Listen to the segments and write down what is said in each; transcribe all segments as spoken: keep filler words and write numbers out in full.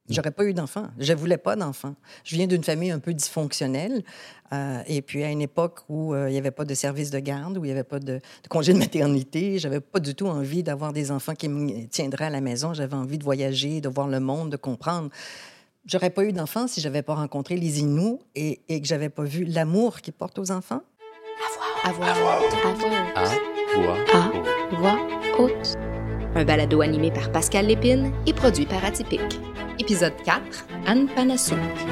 J'aurais pas eu d'enfant. Je voulais pas d'enfant. Je viens d'une famille un peu dysfonctionnelle. Euh, et puis, à une époque où euh, il n'y avait pas de service de garde, où il n'y avait pas de, de congé de maternité, j'avais pas du tout envie d'avoir des enfants qui me tiendraient à la maison. J'avais envie de voyager, de voir le monde, de comprendre. J'aurais pas eu d'enfant si j'avais pas rencontré les Inuits et, et que j'avais pas vu l'amour qu'ils portent aux enfants. À voix haute. À voix haute. À voix À voix haute. Un balado animé par Pascal Lépine et produit par Atypique. Épisode quatre, Anne Panasouk.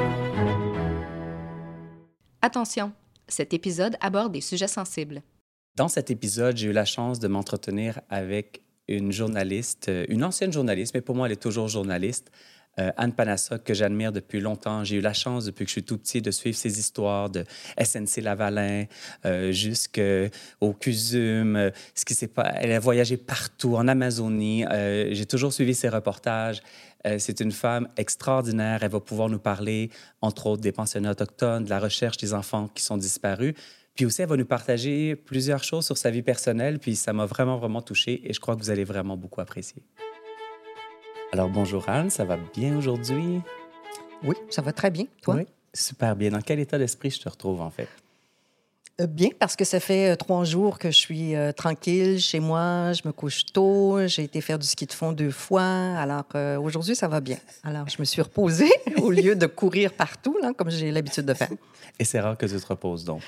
Attention, cet épisode aborde des sujets sensibles. Dans cet épisode, j'ai eu la chance de m'entretenir avec une journaliste, une ancienne journaliste, mais pour moi, elle est toujours journaliste, euh, Anne Panasouk, que j'admire depuis longtemps. J'ai eu la chance, depuis que je suis tout petit, de suivre ses histoires de S N C-Lavalin euh, jusqu'au CUSUM. Euh, ce qui s'est pas... Elle a voyagé partout, en Amazonie. Euh, j'ai toujours suivi ses reportages. Euh, c'est une femme extraordinaire. Elle va pouvoir nous parler, entre autres, des pensionnats autochtones, de la recherche des enfants qui sont disparus. Puis aussi, elle va nous partager plusieurs choses sur sa vie personnelle. Puis ça m'a vraiment, vraiment touché et je crois que vous allez vraiment beaucoup apprécier. Alors, bonjour Anne, ça va bien aujourd'hui? Oui, ça va très bien. Toi? Oui, super bien. Dans quel état d'esprit je te retrouve, en fait? Euh, bien, parce que ça fait euh, trois jours que je suis euh, tranquille chez moi. Je me couche tôt. J'ai été faire du ski de fond deux fois. Alors, euh, aujourd'hui, ça va bien. Alors, je me suis reposée au lieu de courir partout, là, comme j'ai l'habitude de faire. Et c'est rare que tu te reposes, donc?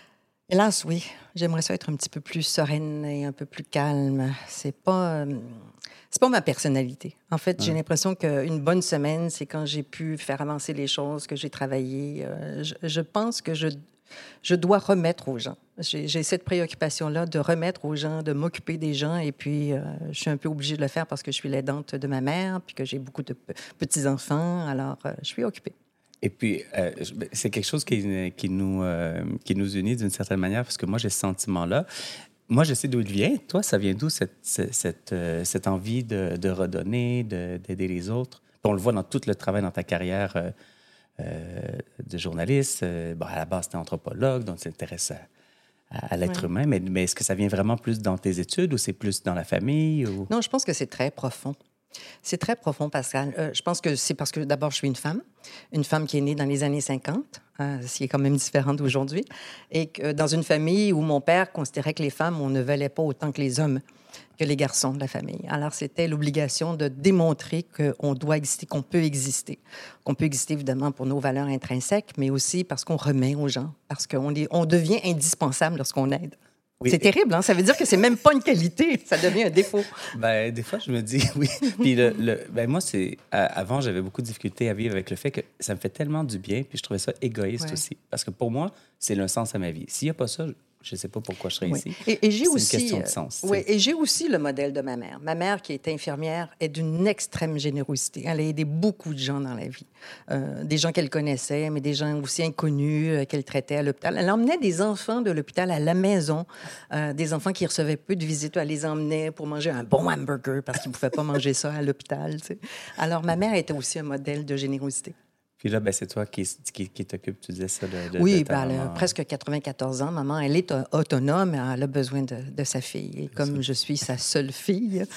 Hélas, oui. J'aimerais ça être un petit peu plus sereine et un peu plus calme. C'est pas... Euh, c'est pas ma personnalité. En fait, j'ai l'impression qu'une bonne semaine, c'est quand j'ai pu faire avancer les choses, que j'ai travaillé. Euh, je, je pense que je, je dois remettre aux gens. J'ai, j'ai cette préoccupation-là de remettre aux gens, de m'occuper des gens. Et puis, euh, je suis un peu obligée de le faire parce que je suis l'aidante de ma mère, puis que j'ai beaucoup de p- petits-enfants. Alors, euh, je suis occupée. Et puis, euh, c'est quelque chose qui, qui, nous, euh, qui nous unit d'une certaine manière, parce que moi, j'ai ce sentiment-là. Moi, je sais d'où il vient. Toi, ça vient d'où cette, cette, cette, euh, cette envie de, de redonner, de, d'aider les autres? Puis on le voit dans tout le travail dans ta carrière euh, euh, de journaliste. Euh, bon, à la base, tu es anthropologue, donc tu t'intéresses à, à, à l'être Ouais. humain. Mais, mais est-ce que ça vient vraiment plus dans tes études ou c'est plus dans la famille? Ou... Non, je pense que c'est très profond. C'est très profond, Pascal. Euh, je pense que c'est parce que, d'abord, je suis une femme, une femme qui est née dans les années cinquante, euh, ce qui est quand même différent d'aujourd'hui, et que dans une famille où mon père considérait que les femmes, on ne valait pas autant que les hommes, que les garçons de la famille. Alors, c'était l'obligation de démontrer qu'on doit exister, qu'on peut exister. Qu'on peut exister, évidemment, pour nos valeurs intrinsèques, mais aussi parce qu'on remet aux gens, parce qu'on est, on devient indispensable lorsqu'on aide. Oui. C'est terrible, hein? Ça veut dire que c'est même pas une qualité, ça devient un défaut. Ben, des fois, je me dis oui. Puis le, le, ben moi, c'est euh, avant, j'avais beaucoup de difficultés à vivre avec le fait que ça me fait tellement du bien, puis je trouvais ça égoïste Ouais. aussi. Parce que pour moi, c'est le sens à ma vie. S'il n'y a pas ça, je ne sais pas pourquoi je serais Oui. ici. Et, et j'ai c'est aussi, une question de euh, sens. oui, tu sais. et j'ai aussi le modèle de ma mère. Ma mère, qui est infirmière, est d'une extrême générosité. Elle a aidé beaucoup de gens dans la vie. Euh, des gens qu'elle connaissait, mais des gens aussi inconnus euh, qu'elle traitait à l'hôpital. Elle emmenait des enfants de l'hôpital à la maison, euh, des enfants qui recevaient peu de visites. Elle les emmenait pour manger un bon hamburger parce qu'ils ne pouvaient pas manger ça à l'hôpital. Tu sais. Alors, ma mère était aussi un modèle de générosité. Puis là, ben, c'est toi qui, qui, qui t'occupe, tu disais ça, de, de, Oui, de ta ben, elle a maman. presque quatre-vingt-quatorze ans. Maman, elle est euh, autonome, elle a besoin de, de sa fille. Et comme je suis sa seule fille,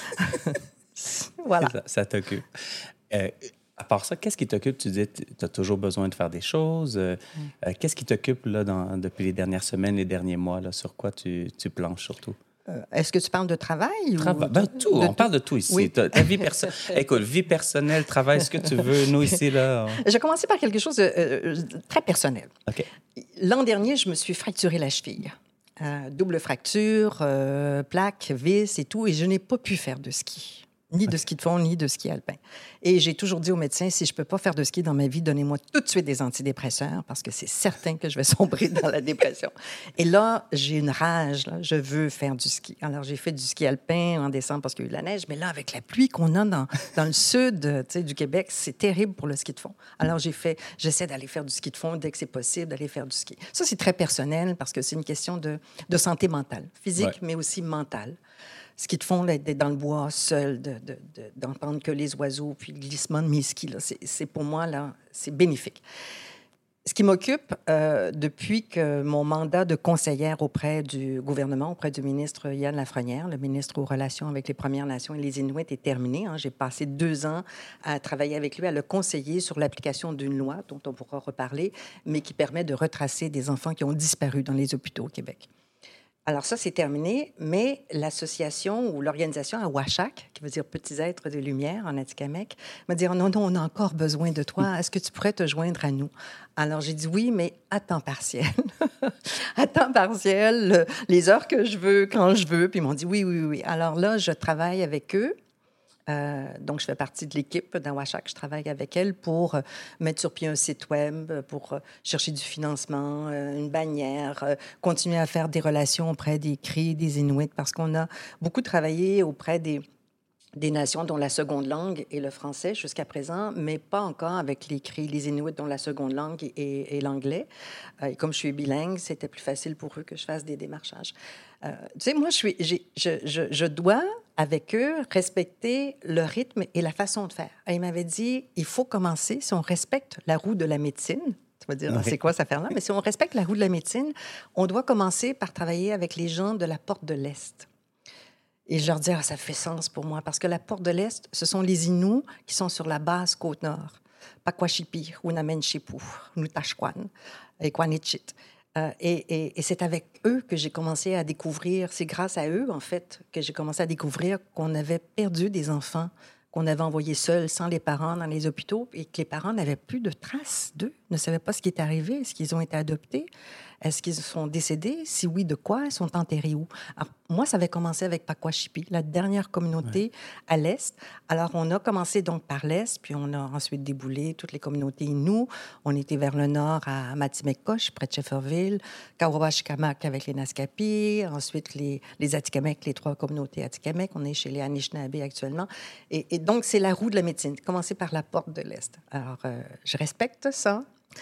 voilà. Ça, ça t'occupe. Euh, à part ça, qu'est-ce qui t'occupe? Tu disais que tu as toujours besoin de faire des choses. Euh, Mm. euh, qu'est-ce qui t'occupe là, dans, depuis les dernières semaines, les derniers mois? Là, sur quoi tu, tu planches surtout? Euh, est-ce que tu parles de travail? Trava- ou ben, de- tout, de on parle de tout ici. Oui. Ta, ta vie perso- Écoute, vie personnelle, travail, ce que tu veux. Nous, ici, là... on- J'ai commencé par quelque chose de euh, très personnel. OK. L'an dernier, je me suis fracturé la cheville. Euh, double fracture, euh, plaque, vis et tout, et je n'ai pas pu faire de ski. Ni de ski de fond, ni de ski alpin. Et j'ai toujours dit au médecin, si je ne peux pas faire de ski dans ma vie, donnez-moi tout de suite des antidépresseurs, parce que c'est certain que je vais sombrer dans la dépression. Et là, j'ai une rage, là. Je veux faire du ski. Alors, j'ai fait du ski alpin en décembre parce qu'il y a eu de la neige, mais là, avec la pluie qu'on a dans, dans le sud euh, tu sais, du Québec, c'est terrible pour le ski de fond. Alors, j'ai fait, j'essaie d'aller faire du ski de fond dès que c'est possible, d'aller faire du ski. Ça, c'est très personnel parce que c'est une question de, de santé mentale, physique, Ouais. mais aussi mentale. Ski de fond, là, d'être dans le bois seul, de, de, de, d'entendre que les oiseaux, puis le glissement de mes skis, là, c'est, c'est pour moi, là, c'est bénéfique. Ce qui m'occupe euh, depuis que mon mandat de conseillère auprès du gouvernement, auprès du ministre Yann Lafrenière, le ministre aux relations avec les Premières Nations et les Inuits, est terminé. Hein. J'ai passé deux ans à travailler avec lui, à le conseiller sur l'application d'une loi dont on pourra reparler, mais qui permet de retracer des enfants qui ont disparu dans les hôpitaux au Québec. Alors ça, c'est terminé, mais l'association ou l'organisation à Washak, qui veut dire Petits êtres de lumière en Atikamekw, m'a dit oh, « Non, non, on a encore besoin de toi. Est-ce que tu pourrais te joindre à nous? » Alors j'ai dit oui, mais à temps partiel. À temps partiel, le, les heures que je veux, quand je veux. Puis ils m'ont dit oui, oui, oui. Alors là, je travaille avec eux. Euh, donc, je fais partie de l'équipe dans Washak. Je travaille avec elle pour euh, mettre sur pied un site web, pour euh, chercher du financement, euh, une bannière, euh, continuer à faire des relations auprès des Cris, des Inuits, parce qu'on a beaucoup travaillé auprès des, des nations dont la seconde langue est le français jusqu'à présent, mais pas encore avec les Cris, les Inuits dont la seconde langue est, est l'anglais. Euh, et comme je suis bilingue, c'était plus facile pour eux que je fasse des démarchages. Euh, tu sais, moi, je, suis, j'ai, je, je, je dois, avec eux, respecter le rythme et la façon de faire. Et ils m'avaient dit, il faut commencer, si on respecte la roue de la médecine, tu vas dire, oui. C'est quoi cette affaire-là? Mais si on respecte la roue de la médecine, on doit commencer par travailler avec les gens de la porte de l'Est. Et je leur dis, ah, ça fait sens pour moi, parce que la porte de l'Est, ce sont les Inuits qui sont sur la basse côte nord. Pakwashipi, Unamenchipu, Nutashkwan, et Kwanichit. Euh, et, et, et c'est avec eux que j'ai commencé à découvrir, c'est grâce à eux, en fait, que j'ai commencé à découvrir qu'on avait perdu des enfants qu'on avait envoyés seuls, sans les parents, dans les hôpitaux, et que les parents n'avaient plus de traces d'eux, ne savaient pas ce qui est arrivé, est-ce qu'ils ont été adoptés, est-ce qu'ils sont décédés, si oui, de quoi, ils sont enterrés où. Alors, moi, ça avait commencé avec Pakwashipi, la dernière communauté ouais. à l'Est. Alors, on a commencé donc par l'Est, puis on a ensuite déboulé toutes les communautés Innu. On était vers le nord à Matimekkosh, près de Shefferville, Kawawashikamak avec les Naskapi, ensuite les, les Atikamekw, les trois communautés Atikamekw. On est chez les Anishinaabe actuellement. Et, et donc, c'est la roue de la médecine, commencer par la porte de l'Est. Alors, euh, je respecte ça.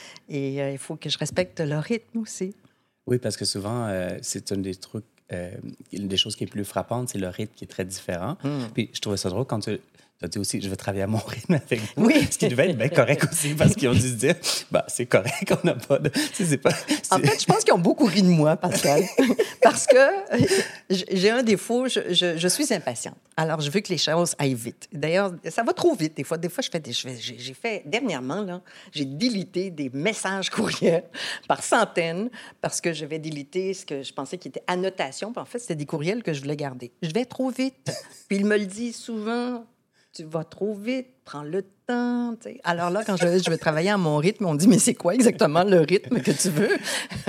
Et euh, il faut que je respecte le rythme aussi. Oui, parce que souvent, euh, c'est un des trucs, euh, une des choses qui est plus frappante, c'est le rythme qui est très différent. Mm. Puis je trouvais ça drôle quand tu as dit aussi, je vais travailler à mon rythme avec vous. Oui. Ce qui devait être bien correct aussi, parce qu'ils ont dû se dire, bah, c'est correct, on n'a pas de. C'est pas, c'est... En fait, je pense qu'ils ont beaucoup ri de moi, Pascal, parce que j'ai un défaut, je, je, je suis impatiente. Alors, je veux que les choses aillent vite. D'ailleurs, ça va trop vite. Des fois, des fois je fais des... J'ai, j'ai fait... Dernièrement, là, j'ai délité des messages courriels par centaines parce que je vais déliter ce que je pensais qui était annotation. Puis en fait, c'était des courriels que je voulais garder. Je vais trop vite. Puis il me le dit souvent, tu vas trop vite, prends le temps. T'sais. Alors là, quand je, je vais travailler à mon rythme, on dit, mais c'est quoi exactement le rythme que tu veux?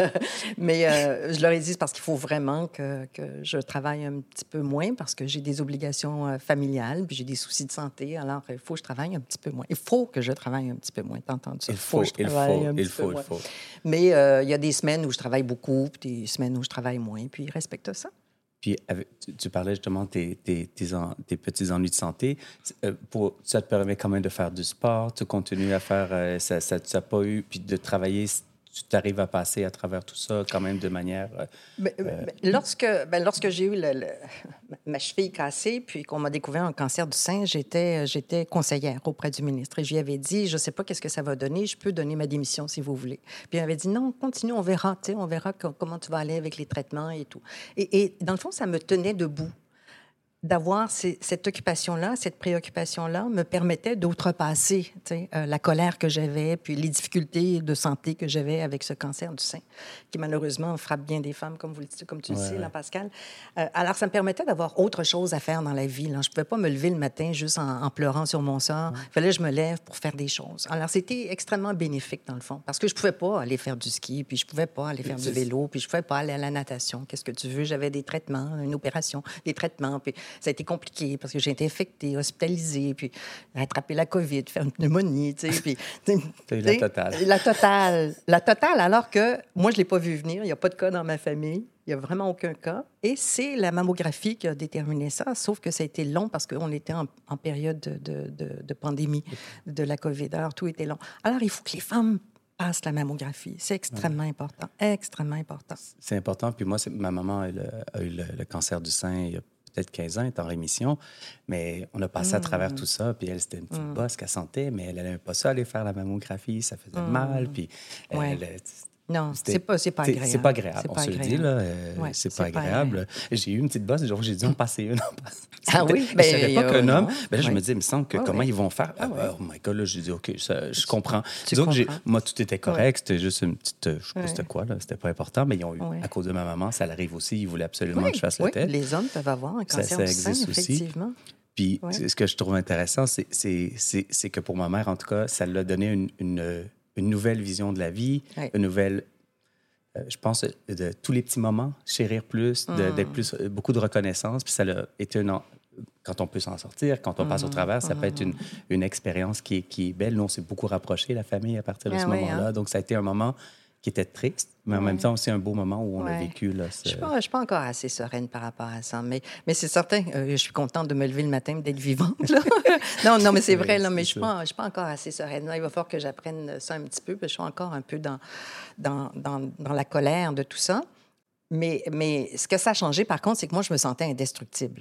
Mais euh, je leur ai dit, c'est parce qu'il faut vraiment que, que je travaille un petit peu moins parce que j'ai des obligations euh, familiales, puis j'ai des soucis de santé. Alors, il faut que je travaille un petit peu moins. Il faut que je travaille un petit peu moins. T'as entendu ça? Il faut, il faut, il faut, il faut, il faut. Mais euh, il y a des semaines où je travaille beaucoup, puis des semaines où je travaille moins, puis ils respectent ça. Puis, avec, tu, tu parlais justement de tes, tes, tes, en, tes petits ennuis de santé. Euh, pour, ça te permet quand même de faire du sport, tu continues à faire... Euh, ça n'a pas eu... Puis de travailler, tu t'arrives à passer à travers tout ça quand même de manière... Euh, ben, euh, ben, lorsque, ben, lorsque j'ai eu le, le, ma cheville cassée, puis qu'on m'a découvert un cancer du sein, j'étais, j'étais conseillère auprès du ministre. Et je lui avais dit, je ne sais pas qu'est-ce que ça va donner, je peux donner ma démission si vous voulez. Puis il m'avait dit, non, continue, on verra, tu sais, on verra que, comment tu vas aller avec les traitements et tout. Et, et dans le fond, ça me tenait debout. D'avoir ces, cette occupation-là, cette préoccupation-là, me permettait d'outrepasser euh, la colère que j'avais, puis les difficultés de santé que j'avais avec ce cancer du sein, qui malheureusement frappe bien des femmes, comme, vous le, comme tu ouais, le sais, ouais. là, Pascal. Euh, alors, ça me permettait d'avoir autre chose à faire dans la vie. Là. Je ne pouvais pas me lever le matin juste en, en pleurant sur mon sort. Il ouais. fallait que je me lève pour faire des choses. Alors, c'était extrêmement bénéfique, dans le fond, parce que je ne pouvais pas aller faire du ski, puis je ne pouvais pas aller faire du vélo, puis je ne pouvais pas aller à la natation. Qu'est-ce que tu veux? J'avais des traitements, une opération, des traitements, puis ça a été compliqué parce que j'ai été infectée, hospitalisée, puis attrapé la COVID, faire une pneumonie, tu sais, puis... T'as eu la totale. La totale. La totale, alors que moi, je ne l'ai pas vu venir. Il n'y a pas de cas dans ma famille. Il n'y a vraiment aucun cas. Et c'est la mammographie qui a déterminé ça, sauf que ça a été long parce qu'on était en, en période de, de, de, de pandémie de la COVID. Alors, tout était long. Alors, il faut que les femmes passent la mammographie. C'est extrêmement ouais. important. Extrêmement important. C'est important. Puis moi, c'est, ma maman elle, a eu le, le cancer du sein il y a peut-être quinze ans, elle est en rémission. Mais on a passé mmh. à travers tout ça. Puis elle, c'était une petite mmh. bosse qu'elle sentait, mais elle n'aimait pas ça, aller faire la mammographie. Ça faisait mmh. mal. Puis ouais. elle, elle, non, c'est pas, c'est pas agréable. C'est pas agréable, c'est on pas se agréable. le dit, là. Euh, ouais, c'est, c'est pas agréable. agréable. J'ai eu une petite bosse, j'ai dit, en passer une. Ah oui? Ben, je savais pas euh, qu'un homme... Ben là, je ouais. me dis, il me semble que ah, comment ouais. ils vont faire? Ah, ah, oh my God, là, j'ai dit, OK, ça, je comprends. Tu Donc, comprends. moi, tout était correct. Ouais. C'était juste une petite... Je sais pas ouais. c'était quoi, là. C'était pas important, mais ils ont eu, ouais. à cause de ma maman, ça l'arrive aussi. Ils voulaient absolument oui, que je fasse oui. la tête. Les hommes peuvent avoir un cancer ça, ça du sein, existe effectivement. Aussi. Puis, ouais. ce que je trouve intéressant, c'est, c'est, c'est, c'est que pour ma mère, en tout cas, ça lui a donné une, une, une nouvelle vision de la vie, ouais. une nouvelle... Je pense de, de tous les petits moments, chérir plus, de, mm. d'être plus, beaucoup de reconnaissance. Puis ça a été un, quand on peut s'en sortir, quand on mm. passe au travers, ça mm. peut être une, une expérience qui est, qui est belle. Nous, on s'est beaucoup rapprochés, la famille, à partir de ah, ce oui, moment-là. Hein? Donc, ça a été un moment qui était triste, mais en ouais. même temps aussi un beau moment où on ouais. a vécu. Là, ce... Je ne suis pas encore assez sereine par rapport à ça, mais, mais c'est certain, euh, je suis contente de me lever le matin et d'être vivante. Là. non, non, mais c'est vrai, là, mais je ne suis pas encore assez sereine. Là, il va falloir que j'apprenne ça un petit peu, parce que je suis encore un peu dans, dans, dans, dans la colère de tout ça. Mais, mais ce que ça a changé, par contre, c'est que moi, je me sentais indestructible.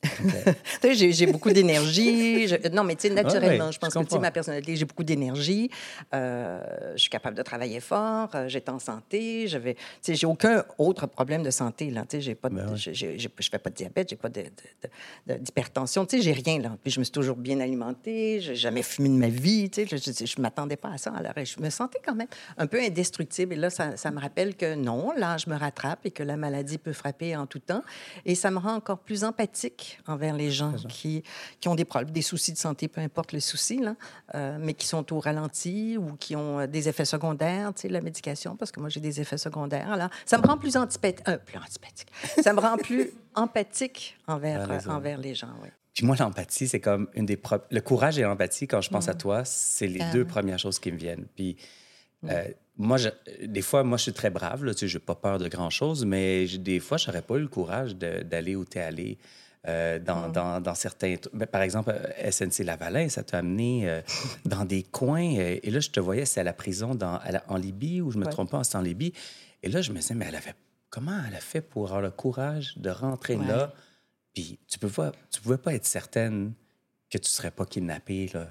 Okay. j'ai, j'ai beaucoup d'énergie. Je... Non, mais tu sais, naturellement, ouais, ouais, je pense je que tu sais, ma personnalité, j'ai beaucoup d'énergie. Euh, je suis capable de travailler fort. Euh, j'étais en santé. J'avais, tu sais, j'ai aucun autre problème de santé. Là. Tu sais, j'ai pas, de, ouais. j'ai, j'ai, j'ai, je fais pas de diabète, j'ai pas de, de, de, de, d'hypertension. Tu sais, j'ai rien là. Puis je me suis toujours bien alimentée. J'ai jamais fumé de ma vie. Tu sais, je, je, je m'attendais pas à ça. Alors, je me sentais quand même un peu indestructible. Et là, ça, ça me rappelle que non, l'âge me rattrape et que la maladie peut frapper en tout temps. Et ça me rend encore plus empathique envers les gens qui, qui ont des problèmes, des soucis de santé, peu importe les soucis, là, euh, mais qui sont au ralenti ou qui ont des effets secondaires, tu sais, la médication, parce que moi, j'ai des effets secondaires. Alors, ça me rend plus antipathique, euh, plus antipathique. Ça me rend plus empathique envers, euh, envers les gens, oui. Puis moi, l'empathie, c'est comme une des... Pro... Le courage et l'empathie, quand je pense mmh. à toi, c'est les ah, deux oui. premières choses qui me viennent. Puis... Mmh. Euh, moi, je, des fois, moi, je suis très brave, là, tu sais, je n'ai pas peur de grand-chose, mais des fois, je n'aurais pas eu le courage de, d'aller où tu es allé. Euh, dans, mmh. dans, dans certains... Par exemple, S N C Lavalin, ça t'a amené euh, dans des coins. Euh, et là, je te voyais, c'est à la prison dans, à la, en Libye, ou je ne me ouais. trompe pas, c'est en Libye. Et là, je me disais, mais elle avait... comment elle a fait pour avoir le courage de rentrer ouais. là? Puis tu ne pouvais, tu pouvais pas être certaine que tu ne serais pas kidnappée, là,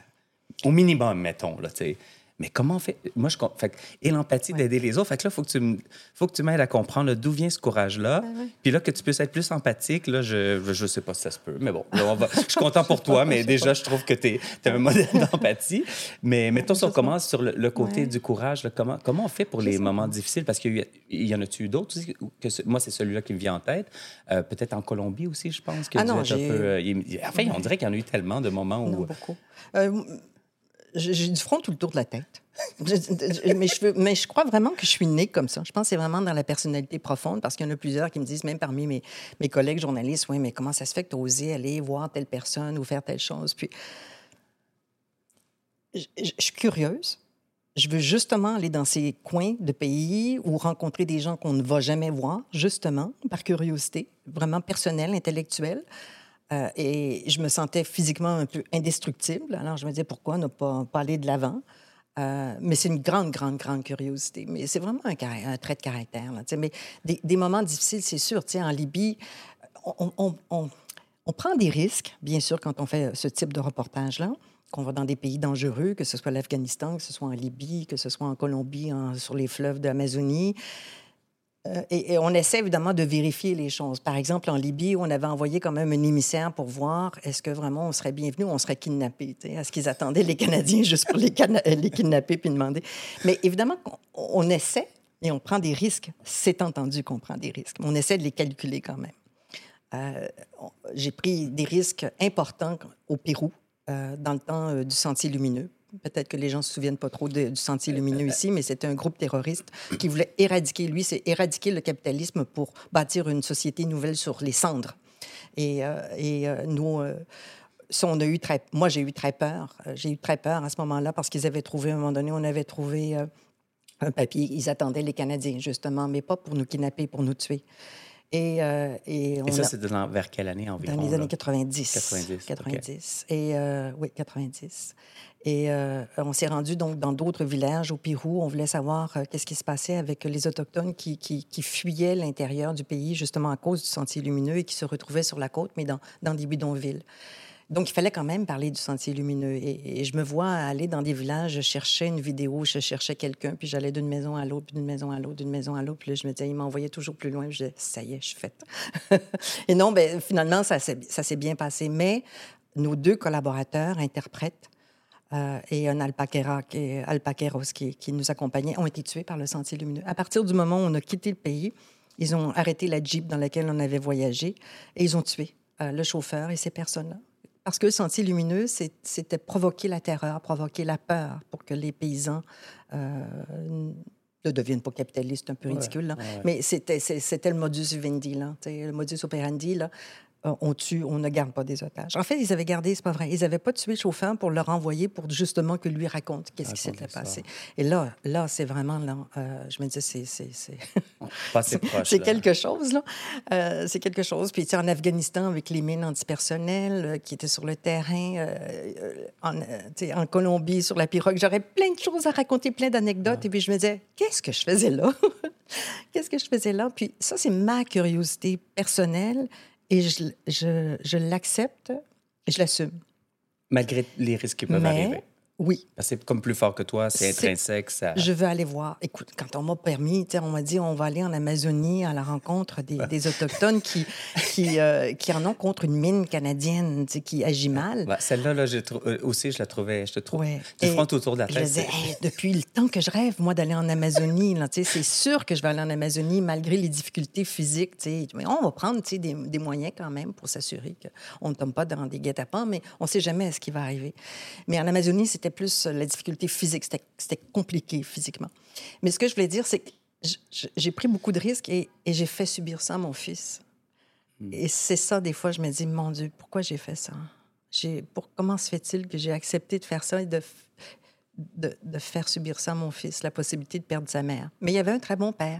au minimum, mettons, là, tu sais. Mais comment on fait? Moi, je... Fait, et l'empathie ouais. d'aider les autres. Fait que là, il faut que tu faut que tu m'aides à comprendre là, d'où vient ce courage-là. Ouais, ouais. Puis là, que tu puisses être plus empathique, là, je ne sais pas si ça se peut. Mais bon, là, on va... je suis content pour toi, mais déjà, je trouve que tu es un modèle d'empathie. Mais mettons, si on commence sur le, le côté ouais. du courage, là, comment, comment on fait pour les moments difficiles? Parce qu'il y, il y en a-tu eu d'autres aussi? Que ce... Moi, c'est celui-là qui me vient en tête. Euh, peut-être en Colombie aussi, je pense. Que ah non, j'ai... un peu, euh, il... Enfin, on dirait qu'il y en a eu tellement de moments où... Non, beaucoup. Euh... J'ai du front tout le tour de la tête. mais, je, mais je crois vraiment que je suis née comme ça. Je pense que c'est vraiment dans la personnalité profonde, parce qu'il y en a plusieurs qui me disent, même parmi mes, mes collègues journalistes, « Oui, mais comment ça se fait que tu as osé aller voir telle personne ou faire telle chose? » Puis, je, je, je suis curieuse. Je veux justement aller dans ces coins de pays ou rencontrer des gens qu'on ne va jamais voir, justement, par curiosité, vraiment personnelle, intellectuelle. Euh, et je me sentais physiquement un peu indestructible. Alors, je me disais, pourquoi ne pas, pas aller de l'avant? Euh, mais c'est une grande, grande, grande curiosité. Mais c'est vraiment un, un trait de caractère. Là, mais des, des moments difficiles, c'est sûr. En Libye, on, on, on, on prend des risques, bien sûr, quand on fait ce type de reportage-là, qu'on va dans des pays dangereux, que ce soit l'Afghanistan, que ce soit en Libye, que ce soit en Colombie, en, sur les fleuves de l'Amazonie. Euh, et, et on essaie évidemment de vérifier les choses. Par exemple, en Libye, on avait envoyé quand même un émissaire pour voir est-ce que vraiment on serait bienvenu ou on serait kidnappé. Est-ce qu'ils attendaient les Canadiens juste pour les, cana- les kidnapper puis demander? Mais évidemment, on, on essaie et on prend des risques. C'est entendu qu'on prend des risques. Mais on essaie de les calculer quand même. Euh, on, j'ai pris des risques importants au Pérou euh, dans le temps euh, du Sentier lumineux. Peut-être que les gens ne se souviennent pas trop de, du Sentier lumineux ici, mais c'était un groupe terroriste qui voulait éradiquer, lui, c'est éradiquer le capitalisme pour bâtir une société nouvelle sur les cendres. Et, euh, et euh, nous, euh, ça, on a eu très, moi, j'ai eu très peur. J'ai eu très peur à ce moment-là parce qu'ils avaient trouvé, à un moment donné, on avait trouvé euh, un papier. Ils attendaient les Canadiens, justement, mais pas pour nous kidnapper, pour nous tuer. Et, euh, et, on et ça, a... c'est dans, vers quelle année environ? Dans les là? années quatre-vingt-dix. quatre-vingt-dix. quatre-vingt-dix. Okay. Et euh, oui, quatre-vingt-dix. Et euh, on s'est rendu donc dans d'autres villages au Pérou. On voulait savoir euh, qu'est-ce qui se passait avec les Autochtones qui, qui, qui fuyaient l'intérieur du pays, justement à cause du Sentier lumineux et qui se retrouvaient sur la côte, mais dans, dans des bidonvilles. Donc, il fallait quand même parler du Sentier lumineux. Et, et je me vois aller dans des villages, je cherchais une vidéo, je cherchais quelqu'un, puis j'allais d'une maison à l'autre, puis d'une maison à l'autre, d'une maison à l'autre. Puis là, je me disais, il m'envoyait toujours plus loin. Puis je disais, ça y est, je suis faite. Et non, bien, finalement, ça s'est, ça s'est bien passé. Mais nos deux collaborateurs, interprètes, euh, et un alpaquera, qui, alpaqueros qui, qui nous accompagnait, ont été tués par le Sentier lumineux. À partir du moment où on a quitté le pays, ils ont arrêté la Jeep dans laquelle on avait voyagé et ils ont tué euh, le chauffeur et ces personnes-là. Parce que le Sentier lumineux, c'est, c'était provoquer la terreur, provoquer la peur pour que les paysans euh, ne deviennent pas capitalistes, un peu ridicule, là. Ouais, ouais. Mais c'était, c'était le modus vivendi, là, le modus operandi, là. On tue, on ne garde pas des otages. En fait, ils avaient gardé, c'est pas vrai, ils n'avaient pas tué le chauffeur pour le renvoyer pour justement que lui raconte qu'est-ce raconte qui s'était ça. passé. Et là, là, c'est vraiment, là, euh, je me disais, c'est... c'est, c'est... Pas assez proche, c'est quelque chose, là. Euh, c'est quelque chose. Puis, tu sais, en Afghanistan, avec les mines antipersonnelles euh, qui étaient sur le terrain, euh, en, euh, tu sais, en Colombie, sur la pirogue, j'aurais plein de choses à raconter, plein d'anecdotes. Ah. Et puis, je me disais, qu'est-ce que je faisais là? Qu'est-ce que je faisais là? Puis, ça, c'est ma curiosité personnelle. Et je, je, je l'accepte et je l'assume. Malgré les risques qui peuvent Mais, arriver. Oui. Parce que c'est comme plus fort que toi, c'est, c'est intrinsèque. Ça... Je veux aller voir. Écoute, quand on m'a permis, on m'a dit on va aller en Amazonie à la rencontre des, des Autochtones qui, qui, euh, qui en ont contre une mine canadienne qui agit mal. Bah, celle-là, là, je trou... euh, aussi, je la trouvais, je te trouve. Ouais. Tu frontes autour de la tête. Je disais, hey, depuis le temps que je rêve, moi, d'aller en Amazonie, là, c'est sûr que je vais aller en Amazonie malgré les difficultés physiques. T'sais. Mais on va prendre des, des moyens quand même pour s'assurer qu'on ne tombe pas dans des guet-apens, mais on ne sait jamais ce qui va arriver. Mais en Amazonie, c'était plus la difficulté physique. C'était, c'était compliqué physiquement. Mais ce que je voulais dire, c'est que j'ai pris beaucoup de risques et, et j'ai fait subir ça à mon fils. Mm. Et c'est ça, des fois, je me dis, mon Dieu, pourquoi j'ai fait ça? J'ai, pour, comment se fait-il que j'ai accepté de faire ça et de, de, de faire subir ça à mon fils, la possibilité de perdre sa mère? Mais il y avait un très bon père.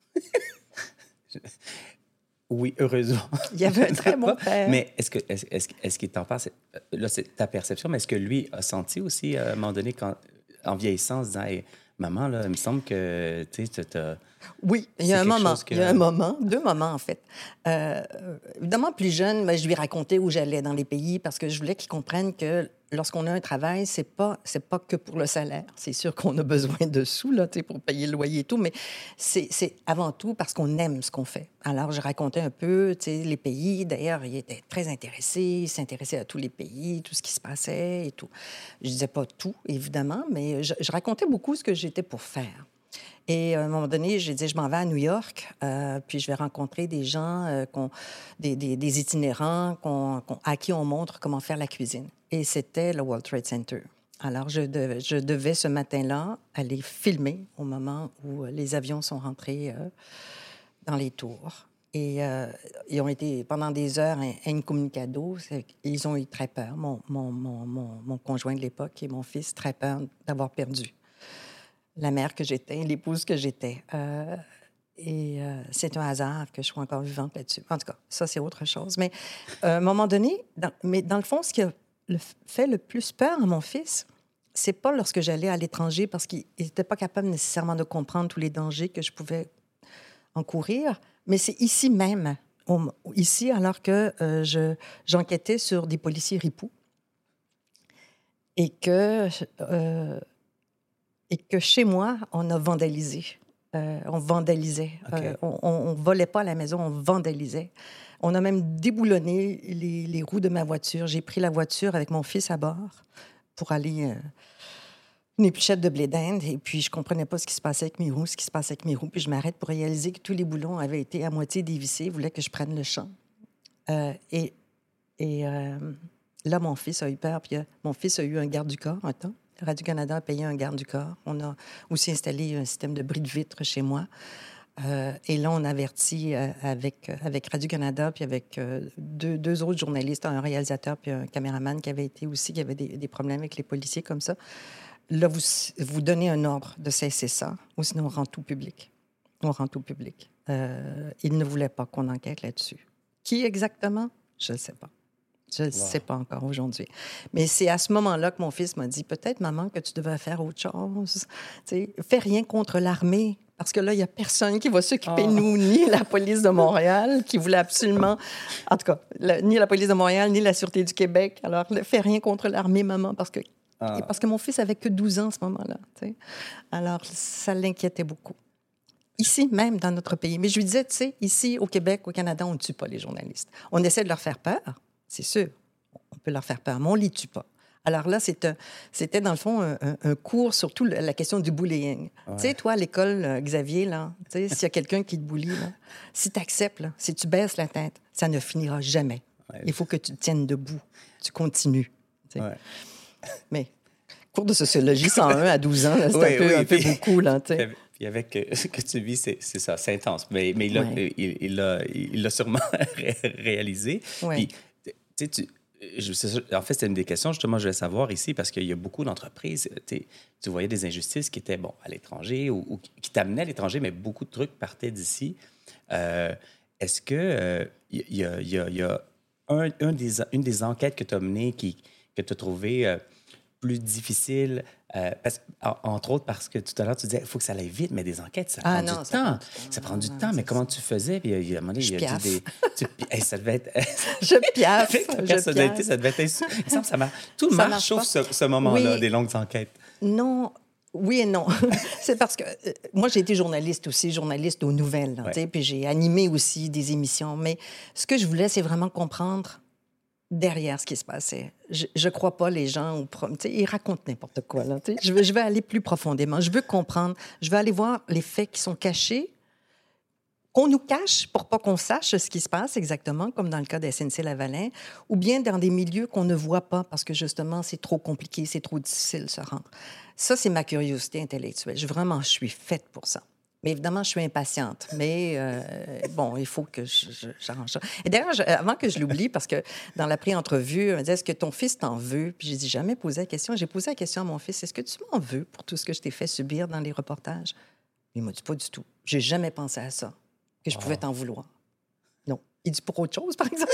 Oui, heureusement. Il y avait un très bon père. Mais est-ce, que, est-ce, est-ce, est-ce qu'il t'en parle? Là, c'est ta perception, mais est-ce que lui a senti aussi, à un moment donné, quand, en vieillissant, en se disant, hey, maman, là, il me semble que tu as... Oui, il y a un moment. Que... Il y a un moment, deux moments, en fait. Euh, évidemment, plus jeune, ben, je lui racontais où j'allais dans les pays parce que je voulais qu'il comprenne que lorsqu'on a un travail, c'est pas, c'est pas que pour le salaire. C'est sûr qu'on a besoin de sous là, pour payer le loyer et tout, mais c'est, c'est avant tout parce qu'on aime ce qu'on fait. Alors, je racontais un peu les pays. D'ailleurs, il était très intéressé. Il s'intéressait à tous les pays, tout ce qui se passait et tout. Je disais pas tout, évidemment, mais je, je racontais beaucoup ce que j'étais pour faire. Et à un moment donné, j'ai dit, je m'en vais à New York, euh, puis je vais rencontrer des gens, euh, qu'on, des, des, des itinérants qu'on, qu'on, à qui on montre comment faire la cuisine. Et c'était le World Trade Center. Alors, je devais, je devais ce matin-là aller filmer au moment où les avions sont rentrés euh, dans les tours. Et euh, ils ont été, pendant des heures, incommunicado. Ils ont eu très peur, mon, mon, mon, mon, mon conjoint de l'époque et mon fils, très peur d'avoir perdu la mère que j'étais, l'épouse que j'étais. Euh, et euh, c'est un hasard que je sois encore vivante là-dessus. En tout cas, ça, c'est autre chose. Mais euh, à un moment donné, dans, mais dans le fond, ce qui a le, fait le plus peur à mon fils, c'est pas lorsque j'allais à l'étranger parce qu'il n'était pas capable nécessairement de comprendre tous les dangers que je pouvais encourir, mais c'est ici même, au, ici, alors que euh, je, j'enquêtais sur des policiers ripoux et que... Euh, Et que chez moi, on a vandalisé. Euh, on vandalisait. Okay. Euh, on ne volait pas à la maison, on vandalisait. On a même déboulonné les, les roues de ma voiture. J'ai pris la voiture avec mon fils à bord pour aller euh, une épluchette de blé d'Inde. Et puis, je ne comprenais pas ce qui se passait avec mes roues, ce qui se passait avec mes roues. Puis, je m'arrête pour réaliser que tous les boulons avaient été à moitié dévissés. Ils voulaient que je prenne le champ. Euh, et et euh, là, mon fils a eu peur. Puis, euh, mon fils a eu un garde du corps un temps. Radio-Canada a payé un garde du corps. On a aussi installé un système de bris de vitre chez moi. Euh, et là, on a averti euh, avec, avec Radio-Canada puis avec euh, deux, deux autres journalistes, un réalisateur puis un caméraman qui avait été aussi, qui avait des, des problèmes avec les policiers comme ça. Là, vous, vous donnez un ordre de cesser ça, ou sinon on rend tout public. on rentre au public. Euh, il ne voulait pas qu'on enquête là-dessus. Qui exactement? Je ne sais pas. Je ne wow. sais pas encore aujourd'hui. Mais c'est à ce moment-là que mon fils m'a dit, peut-être, maman, que tu devrais faire autre chose. Tu sais, fais rien contre l'armée. Parce que là, il n'y a personne qui va s'occuper de oh. nous, ni la police de Montréal, qui voulait absolument... En tout cas, la, ni la police de Montréal, ni la Sûreté du Québec. Alors, fais rien contre l'armée, maman, parce que, oh. parce que mon fils avait que douze ans à ce moment-là. Tu sais. Alors, ça l'inquiétait beaucoup. Ici, même, dans notre pays. Mais je lui disais, tu sais, ici, au Québec, au Canada, on ne tue pas les journalistes. On essaie de leur faire peur, c'est sûr. On peut leur faire peur, mais on ne les tue pas. Alors là, c'était, c'était dans le fond un, un, un cours sur tout la question du bullying. Ouais. Tu sais, toi, à l'école, Xavier, là, tu sais, s'il y a quelqu'un qui te bully, là, si tu acceptes, là, si tu baisses la tête, ça ne finira jamais. Ouais. Il faut que tu te tiennes debout, tu continues. Tu sais. Ouais. Mais cours de sociologie cent un à douze ans, là, c'est oui, un, peu, oui, un peu beaucoup, là, tu sais. Puis avec euh, ce que tu vis, c'est, c'est ça, c'est intense. Mais, mais il, l'a, ouais. il, il, l'a, il l'a sûrement ré- réalisé. Ouais. Puis, tu sais, tu... Je, en fait, c'était une des questions, justement, je voulais savoir ici, parce qu'il y a beaucoup d'entreprises, tu voyais des injustices qui étaient, bon, à l'étranger ou, ou qui t'amenaient à l'étranger, mais beaucoup de trucs partaient d'ici. Euh, est-ce que euh, y a, y a, y a un, un des, une des enquêtes que tu as menées qui, que tu as trouvé euh, plus difficile, euh, parce, entre autres parce que tout à l'heure, tu disais, il faut que ça aille vite, mais des enquêtes, ça ah, prend non, du ça temps. Prend du temps. Ça prend du non, temps, mais ça. comment tu faisais? Puis, il y a un moment donné, je il y a dit des... Tu, hey, ça devait être... je piaffe. Ta personnalité, ça devait être... Il me semble que ça marche. Tout ça marche, marche sauf ce, ce moment-là, oui. des longues enquêtes. Non... Oui et non. C'est parce que euh, moi, j'ai été journaliste aussi, journaliste aux nouvelles. Là, ouais. Puis j'ai animé aussi des émissions. Mais ce que je voulais, c'est vraiment comprendre derrière ce qui se passait. Je ne crois pas les gens, au pro... ils racontent n'importe quoi. Là, je, veux, je veux aller plus profondément. Je veux comprendre. Je veux aller voir les faits qui sont cachés, qu'on nous cache pour pas qu'on sache ce qui se passe exactement, comme dans le cas de S N C-Lavalin, ou bien dans des milieux qu'on ne voit pas parce que, justement, c'est trop compliqué, c'est trop difficile de se rendre. Ça, c'est ma curiosité intellectuelle. Je, vraiment, je suis faite pour ça. Mais évidemment, je suis impatiente. Mais euh, bon, il faut que je, je, j'arrange ça. Et d'ailleurs, je, avant que je l'oublie, parce que dans la pré-entrevue, on me disait, est-ce que ton fils t'en veut? Puis j'ai dit, jamais posé la question. J'ai posé la question à mon fils, est-ce que tu m'en veux pour tout ce que je t'ai fait subir dans les reportages? Il m'a dit, pas du tout. J'ai jamais pensé à ça, que je pouvais t'en vouloir. Non. Il dit pour autre chose, par exemple.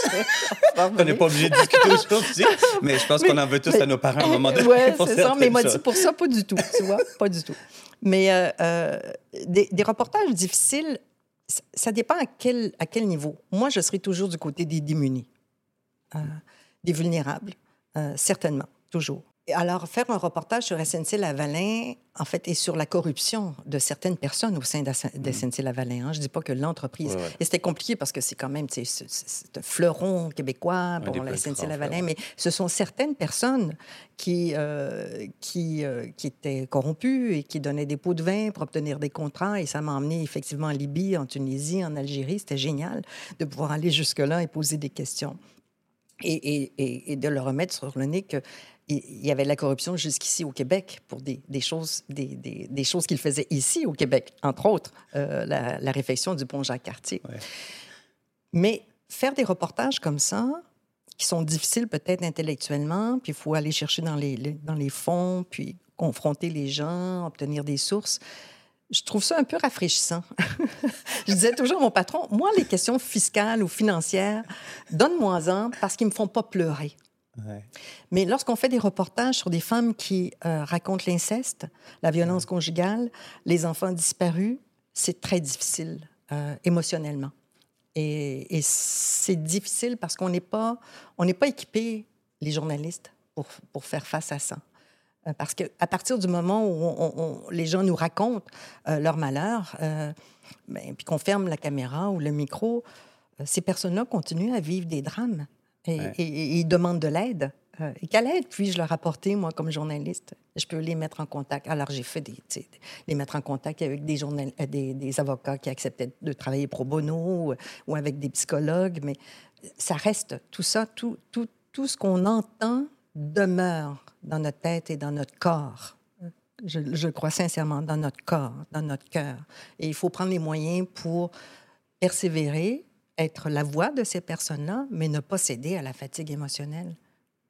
On n'est pas obligé de discuter aujourd'hui, mais je pense mais, qu'on en veut tous mais, à nos parents à un moment donné. Oui, c'est ça, mais il m'a dit pour ça, pas du tout, tu vois, pas du tout. Mais euh, euh, des, des reportages difficiles, ça, ça dépend à quel, à quel niveau. Moi, je serai toujours du côté des démunis, euh, des vulnérables, euh, certainement, toujours. Alors, faire un reportage sur S N C-Lavalin, en fait, et sur la corruption de certaines personnes au sein d'S N C-Lavalin. Hein. Je ne dis pas que l'entreprise... Ouais, ouais. Et c'était compliqué parce que c'est quand même, c'est, c'est un fleuron québécois pour la S N C-Lavalin, mais ce sont certaines personnes qui, euh, qui, euh, qui étaient corrompues et qui donnaient des pots de vin pour obtenir des contrats. Et ça m'a emmené effectivement en Libye, en Tunisie, en Algérie. C'était génial de pouvoir aller jusque-là et poser des questions. Et, et, et, et de leur remettre sur le nez que il y avait de la corruption jusqu'ici au Québec pour des, des choses, des, des, des choses qu'ils faisaient ici au Québec, entre autres, euh, la, la réfection du pont Jacques-Cartier. Ouais. Mais faire des reportages comme ça, qui sont difficiles peut-être intellectuellement, puis il faut aller chercher dans les, les, dans les fonds, puis confronter les gens, obtenir des sources, je trouve ça un peu rafraîchissant. Je disais toujours à mon patron, moi, les questions fiscales ou financières, donne-moi-en parce qu'ils ne me font pas pleurer. Ouais. Mais lorsqu'on fait des reportages sur des femmes qui euh, racontent l'inceste, la violence conjugale, les enfants disparus, c'est très difficile euh, émotionnellement. Et, et c'est difficile parce qu'on n'est pas, on n'est pas équipés, les journalistes, pour, pour faire face à ça. Euh, parce qu'à partir du moment où on, on, les gens nous racontent euh, leur malheur, euh, ben, puis qu'on ferme la caméra ou le micro, euh, ces personnes-là continuent à vivre des drames. Et, ouais. et, et ils demandent de l'aide. Euh, et quelle aide puis-je leur apporter, moi, comme journaliste? Je peux les mettre en contact. Alors, j'ai fait des, les mettre en contact avec des, journal, des, des avocats qui acceptaient de travailler pro bono ou, ou avec des psychologues. Mais ça reste, tout ça, tout, tout, tout ce qu'on entend demeure dans notre tête et dans notre corps. Je, je crois sincèrement, dans notre corps, dans notre cœur. Et il faut prendre les moyens pour persévérer, être la voix de ces personnes-là, mais ne pas céder à la fatigue émotionnelle.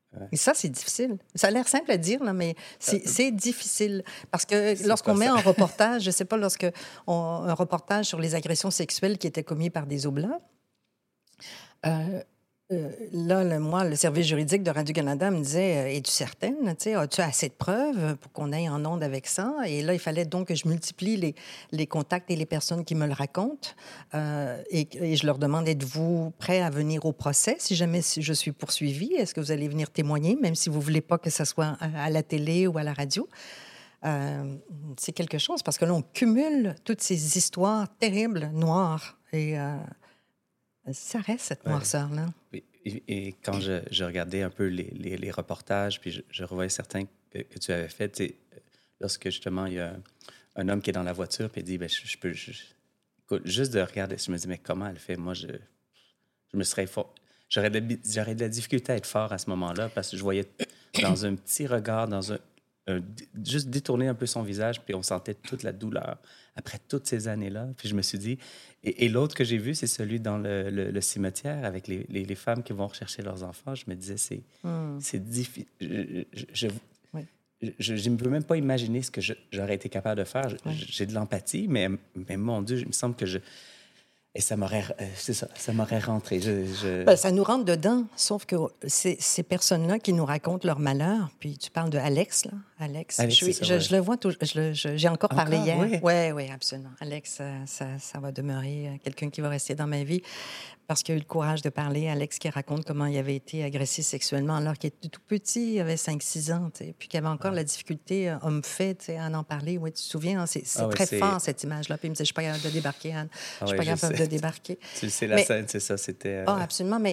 Ouais. Et ça, c'est difficile. Ça a l'air simple à dire, là, mais c'est, c'est difficile. Parce que C'est lorsqu'on pas met ça. en reportage, je ne sais pas, lorsque on, un reportage sur les agressions sexuelles qui étaient commises par des Oblats, euh, euh, là, le, moi, le service juridique de Radio-Canada me disait euh, es-tu certaine? Tu sais, as-tu assez de preuves pour qu'on aille en onde avec ça? Et là, il fallait donc que je multiplie les, les contacts et les personnes qui me le racontent. Euh, et, et je leur demande êtes-vous prêts à venir au procès si jamais je suis poursuivie? Est-ce que vous allez venir témoigner, même si vous ne voulez pas que ça soit à, à la télé ou à la radio? Euh, c'est quelque chose parce que là, on cumule toutes ces histoires terribles, noires. Et. Euh, Ça reste, cette Ouais. noirceur-là. Et, et- et quand je, je regardais un peu les, les, les reportages, puis je, je revoyais certains que, que tu avais faits, tu sais, lorsque justement il y a un, un homme qui est dans la voiture, puis il dit, ben, je, je peux... je- écoute, juste de regarder, je me dis, mais comment elle fait? Moi, je, je me serais fort... J'aurais de, la bi- j'aurais de la difficulté à être fort à ce moment-là, parce que je voyais dans un petit regard, dans un, un- juste détourner un peu son visage, puis on sentait toute la douleur après toutes ces années-là. Puis je me suis dit... Et, et l'autre que j'ai vu, c'est celui dans le, le- le cimetière avec les, les- les femmes qui vont rechercher leurs enfants. Je me disais, c'est, Hmm. c'est difficile. Je, je, je, Oui. je- je ne peux même pas imaginer ce que je- j'aurais été capable de faire. Je- Oui. J'ai de l'empathie, mais, mais mon Dieu, il me semble que je... Et ça m'aurait... euh, c'est ça, ça m'aurait rentré. Je, je- Ben, ça nous rentre dedans, sauf que c'est ces personnes-là qui nous racontent leur malheur. Puis tu parles de Alex, là. Alex, Alex, je, suis- c'est ça, je, ouais. je le vois toujours. Je le- je- j'ai encore, parlé Encore, hier. oui? Oui, oui, absolument. Alex, ça, ça, ça va demeurer euh, quelqu'un qui va rester dans ma vie parce qu'il a eu le courage de parler. Alex qui raconte comment il avait été agressé sexuellement alors qu'il était tout petit, il avait cinq six ans, tu sais, puis qu'il avait encore la difficulté, euh, homme-fait, tu sais, à en parler. Oui, tu te souviens, hein, c'est, c'est Ah ouais, très c'est- fort, cette image-là. Puis il me disait, je suis pas capable de débarquer, Anne. Ah Je suis ouais, pas je capable sais. de débarquer. Tu sais, la Mais- scène, c'est ça, c'était... euh, Ah, absolument, mais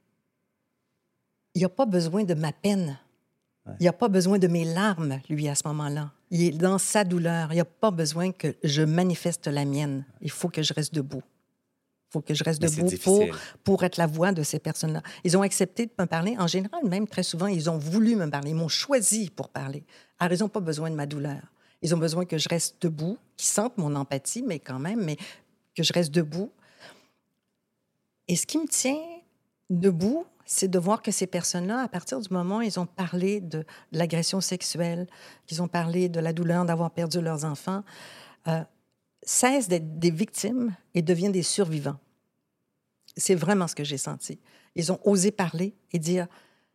il n'a pas besoin de ma peine. Ouais. Il n'a pas besoin de mes larmes, lui, à ce moment-là. Il est dans sa douleur. Il n'a pas besoin que je manifeste la mienne. Il faut que je reste debout. Il faut que je reste Mais c'est debout pour, difficile. pour être la voix de ces personnes-là. Ils ont accepté de me parler. En général, même très souvent, ils ont voulu me parler. Ils m'ont choisi pour parler. Alors, ils n'ont pas besoin de ma douleur. Ils ont besoin que je reste debout, qu'ils sentent mon empathie, mais quand même, mais que je reste debout. Et ce qui me tient debout, c'est de voir que ces personnes-là, à partir du moment où ils ont parlé de l'agression sexuelle, qu'ils ont parlé de la douleur d'avoir perdu leurs enfants, euh, cessent d'être des victimes et deviennent des survivants. C'est vraiment ce que j'ai senti. Ils ont osé parler et dire...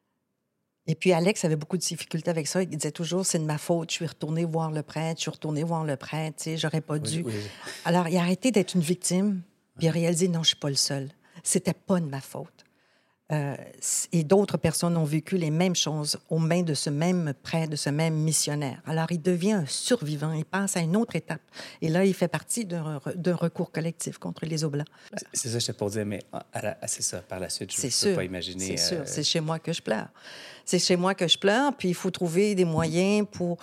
Et puis Alex avait beaucoup de difficultés avec ça. Il disait toujours, c'est de ma faute, je suis retourné voir le prêtre, je suis retourné voir le prêtre, tu sais, j'aurais pas dû. Oui, oui. Alors, il a arrêté d'être une victime, puis il a réalisé, non, je suis pas le seul. C'était pas de ma faute. Euh, et d'autres personnes ont vécu les mêmes choses aux mains de ce même prêtre, de ce même missionnaire. Alors, il devient un survivant, il passe à une autre étape. Et là, il fait partie d'un, re- d'un recours collectif contre les Oblats. C'est- C'est ça, j'étais pour dire, mais à la- c'est ça, par la suite, je C'est ne peux sûr. pas imaginer... C'est sûr. euh, C'est chez moi que je pleure. C'est chez moi que je pleure, puis il faut trouver des moyens pour,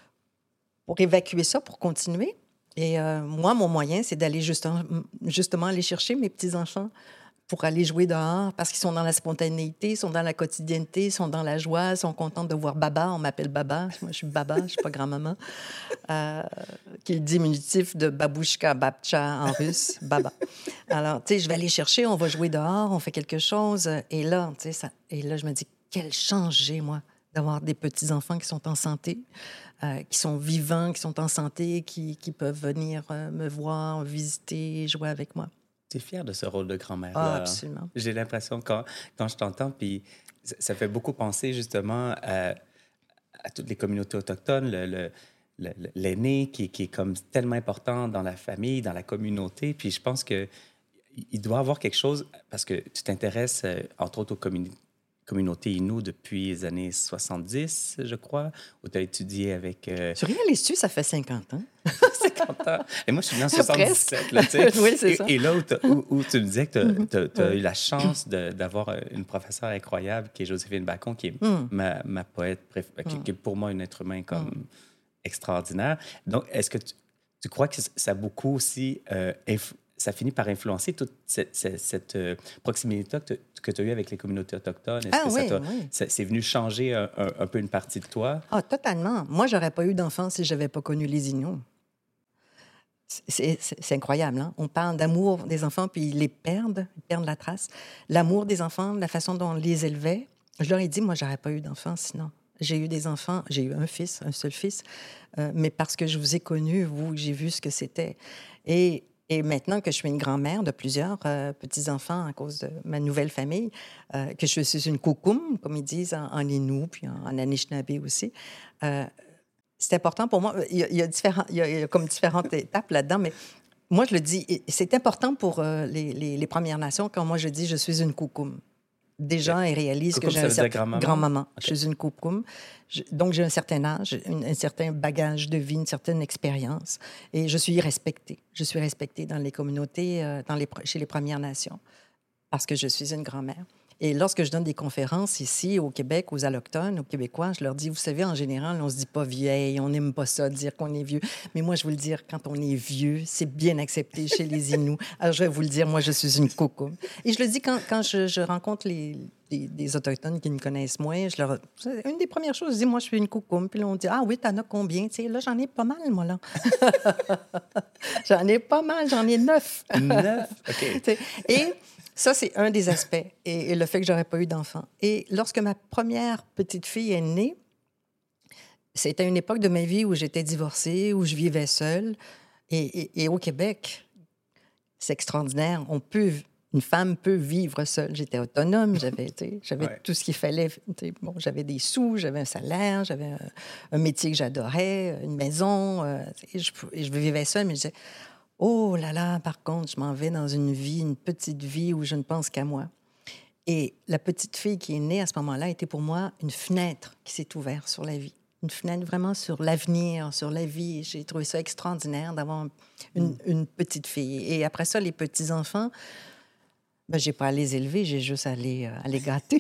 pour évacuer ça, pour continuer. Et euh, moi, mon moyen, c'est d'aller justement, justement aller chercher mes petits-enfants pour aller jouer dehors, parce qu'ils sont dans la spontanéité, ils sont dans la quotidienneté, ils sont dans la joie, ils sont contents de voir Baba. On m'appelle Baba. Moi, je suis Baba, je ne suis pas grand-maman. Euh, qui est le diminutif de Babouchka, Babcha en russe, Baba. Alors, tu sais, je vais aller chercher, on va jouer dehors, on fait quelque chose. Et là, tu sais, ça... Et là, je me dis, quelle chance j'ai, moi, d'avoir des petits-enfants qui sont en santé, euh, qui sont vivants, qui sont en santé, qui, qui peuvent venir euh, me voir, visiter, jouer avec moi. Tu es fière de ce rôle de grand-mère-là. Ah, absolument. J'ai l'impression, quand, quand je t'entends, puis ça, ça fait beaucoup penser justement à, à toutes les communautés autochtones, le, le, le- l'aîné qui, qui est comme tellement important dans la famille, dans la communauté. Puis je pense que il doit y avoir quelque chose, parce que tu t'intéresses, euh, entre autres, aux communi- communautés Innu depuis les années soixante-dix, je crois, où tu as étudié avec... euh, Tu réalises-tu, ça fait cinquante ans? cinquante ans. Et moi, je suis né en soixante-dix-sept. Là, tu sais. Oui, c'est et, ça. et là où, t'as- où, où tu me disais que tu as, Ouais. eu la chance de- d'avoir euh, une professeure incroyable qui est Joséphine Bacon, qui est Mm. ma, ma poète, préf- qui, qui est pour moi un être humain comme extraordinaire. Donc, est-ce que tu, tu crois que ça a beaucoup aussi... euh, inf- ça finit par influencer toute cette, cette, cette, euh, proximité que tu as eue avec les communautés autochtones? Est-ce Ah que ça oui, t'a- oui. ça- c'est venu changer un, un- un peu une partie de toi? Ah, totalement. Moi, j'aurais pas eu d'enfant si j'avais pas connu les Inuits. C'est, c'est- c'est incroyable, hein? On parle d'amour des enfants, puis ils les perdent, ils perdent la trace. L'amour des enfants, la façon dont on les élevait, Je leur ai dit, moi, j'aurais pas eu d'enfants sinon. J'ai eu des enfants, j'ai eu un fils, un seul fils, euh, mais parce que je vous ai connu, vous, j'ai vu ce que c'était. Et, et maintenant que je suis une grand-mère de plusieurs euh, petits-enfants à cause de ma nouvelle famille, euh, que je suis une koukoum, comme ils disent en, en Innu, puis en, en Anishinaabe aussi, euh, c'est important pour moi. Il y a, il y a, différents, il y a, il y a comme différentes étapes là-dedans, mais moi, je le dis, c'est important pour euh, les, les, les Premières Nations quand moi, je dis je suis une koukoum. Des gens ils réalisent Koukoum, que j'ai ça un veut dire certain... grand-maman? Grand-maman. OK. Je suis une koukoum. Je... Donc, j'ai un certain âge, une- un certain bagage de vie, une certaine expérience. Et je suis respectée. Je suis respectée dans les communautés, euh, dans les... chez les Premières Nations, parce que je suis une grand-mère. Et lorsque je donne des conférences ici, au Québec, aux Allochtones, aux Québécois, je leur dis, vous savez, en général, on se dit pas vieille, on n'aime pas ça, dire qu'on est vieux. Mais moi, je veux le dire, quand on est vieux, c'est bien accepté chez les Inuits. Alors, je vais vous le dire, moi, je suis une koukoum. Et je le dis quand, quand je, je rencontre les, les, les Autochtones qui me connaissent moins, je leur... Une des premières choses, je dis, moi, je suis une koukoum. Puis là, on dit, ah oui, t'en as combien? Tu sais, là, j'en ai pas mal, moi, là. J'en ai pas mal, j'en ai neuf. Neuf? OK. Et... ça, c'est un des aspects, et, et le fait que j'aurais pas eu d'enfant. Et lorsque ma première petite fille est née, c'était une époque de ma vie où j'étais divorcée, où je vivais seule. Et, et, et au Québec, c'est extraordinaire. On peut, une femme peut vivre seule. J'étais autonome, j'avais, j'avais ouais. tout ce qu'il fallait. Bon, j'avais des sous, j'avais un salaire, j'avais un, un métier que j'adorais, une maison. Euh, et je, et je vivais seule, mais je disais... oh là là, par contre, je m'en vais dans une vie, une petite vie où je ne pense qu'à moi. Et la petite fille qui est née à ce moment-là était pour moi une fenêtre qui s'est ouverte sur la vie. Une fenêtre vraiment sur l'avenir, sur la vie. J'ai trouvé ça extraordinaire d'avoir une, mm. une petite fille. Et après ça, les petits-enfants, ben, je n'ai pas à les élever, j'ai juste à les, à les gâter.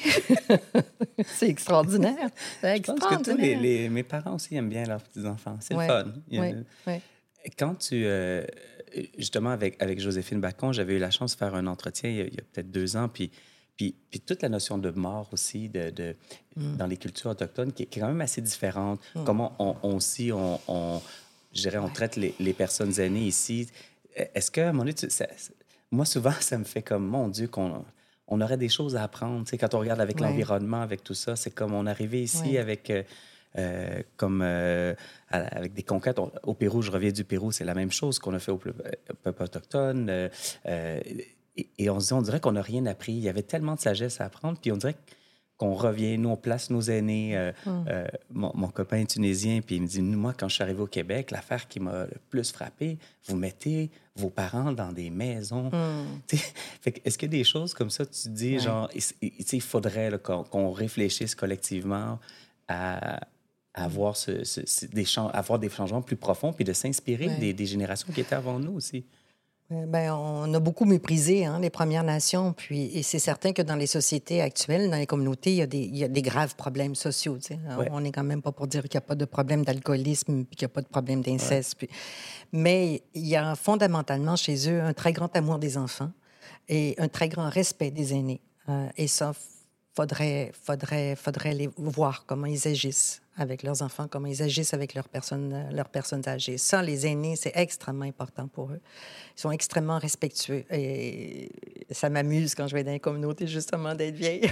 C'est extraordinaire. C'est extraordinaire. Je pense que tous les, les, mes parents aussi aiment bien leurs petits-enfants. C'est ouais. le fun. Il y a oui, une... oui. Quand tu... Euh, justement, avec, avec Joséphine Bacon, j'avais eu la chance de faire un entretien il y a, il y a peut-être deux ans, puis, puis, puis toute la notion de mort aussi de, de, mm. dans les cultures autochtones, qui est, qui est quand même assez différente. Mm. Comment on, on aussi, on, on, je dirais, on ouais. traite les, les personnes aînées ici. Est-ce que, à un moment donné, tu, ça, moi, souvent, ça me fait comme, mon Dieu, qu'on on aurait des choses à apprendre. Tu sais, quand on regarde avec ouais. l'environnement, avec tout ça, c'est comme on arrivait ici ouais. avec... Euh, Euh, comme euh, avec des conquêtes. On, au Pérou, je reviens du Pérou, c'est la même chose qu'on a fait au peuple autochtone. Euh, euh, et, et on se dit, on dirait qu'on n'a rien appris. Il y avait tellement de sagesse à apprendre, puis on dirait qu'on revient, nous, on place nos aînés. Euh, mm. euh, mon, mon copain est tunisien, puis il me dit, moi, quand je suis arrivé au Québec, l'affaire qui m'a le plus frappé, vous mettez vos parents dans des maisons. Mm. Fait que, est-ce qu'il y a des choses comme ça, tu te dis, ouais. genre, il, il faudrait là, qu'on, qu'on réfléchisse collectivement à... Avoir, ce, ce, ce, des, avoir des changements plus profonds, puis de s'inspirer ouais. des, des générations qui étaient avant nous aussi. Bien, on a beaucoup méprisé hein, les Premières Nations, puis, et c'est certain que dans les sociétés actuelles, dans les communautés, il y a des, il y a des graves problèmes sociaux. Ouais. On n'est quand même pas pour dire qu'il n'y a pas de problème d'alcoolisme, puis qu'il n'y a pas de problème d'inceste. Ouais. Puis... mais il y a fondamentalement chez eux un très grand amour des enfants et un très grand respect des aînés. Euh, et ça, faudrait, faudrait, faudrait les voir comment ils agissent avec leurs enfants, comment ils agissent avec leurs personnes, leurs personnes âgées. Ça, les aînés, c'est extrêmement important pour eux. Ils sont extrêmement respectueux. Et ça m'amuse quand je vais dans les communautés, justement, d'être vieille.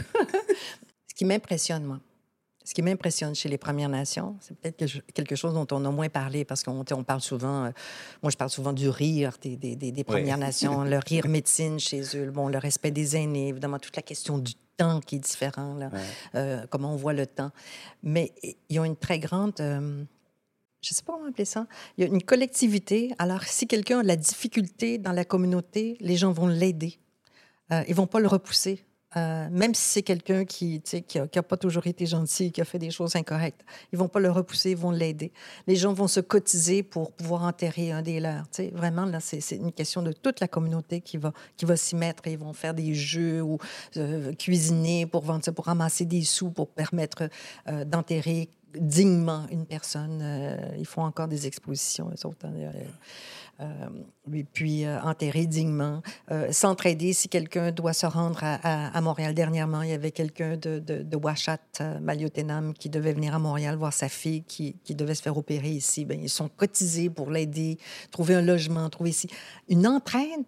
Ce qui m'impressionne, moi, ce qui m'impressionne chez les Premières Nations, c'est peut-être quelque chose dont on a moins parlé, parce qu'on on parle souvent... Euh, moi, je parle souvent du rire des, des, des Premières oui. Nations, le rire médecine chez eux, bon, le respect des aînés, évidemment, toute la question du temps qui est différent, là, ouais. euh, comment on voit le temps. Mais ils ont une très grande... Euh, je ne sais pas comment appeler ça. Il y a une collectivité. Alors, si quelqu'un a de la difficulté dans la communauté, les gens vont l'aider. Euh, ils ne vont pas le repousser. Euh, même si c'est quelqu'un qui n'a pas toujours été gentil, qui a fait des choses incorrectes. Ils ne vont pas le repousser, ils vont l'aider. Les gens vont se cotiser pour pouvoir enterrer un des leurs. T'sais, vraiment, là, c'est, c'est une question de toute la communauté qui va, qui va s'y mettre. Ils vont faire des jeux ou euh, cuisiner pour, vendre, pour ramasser des sous, pour permettre euh, d'enterrer dignement une personne. Euh, ils font encore des expositions, eux autres. Euh, euh, et puis, euh, enterrer dignement. Euh, s'entraider si quelqu'un doit se rendre à, à, à Montréal. Dernièrement, il y avait quelqu'un de, de, de Ouachat, euh, Maliotenam, qui devait venir à Montréal voir sa fille qui, qui devait se faire opérer ici. Bien, ils sont cotisés pour l'aider, trouver un logement, trouver ici. Une entraide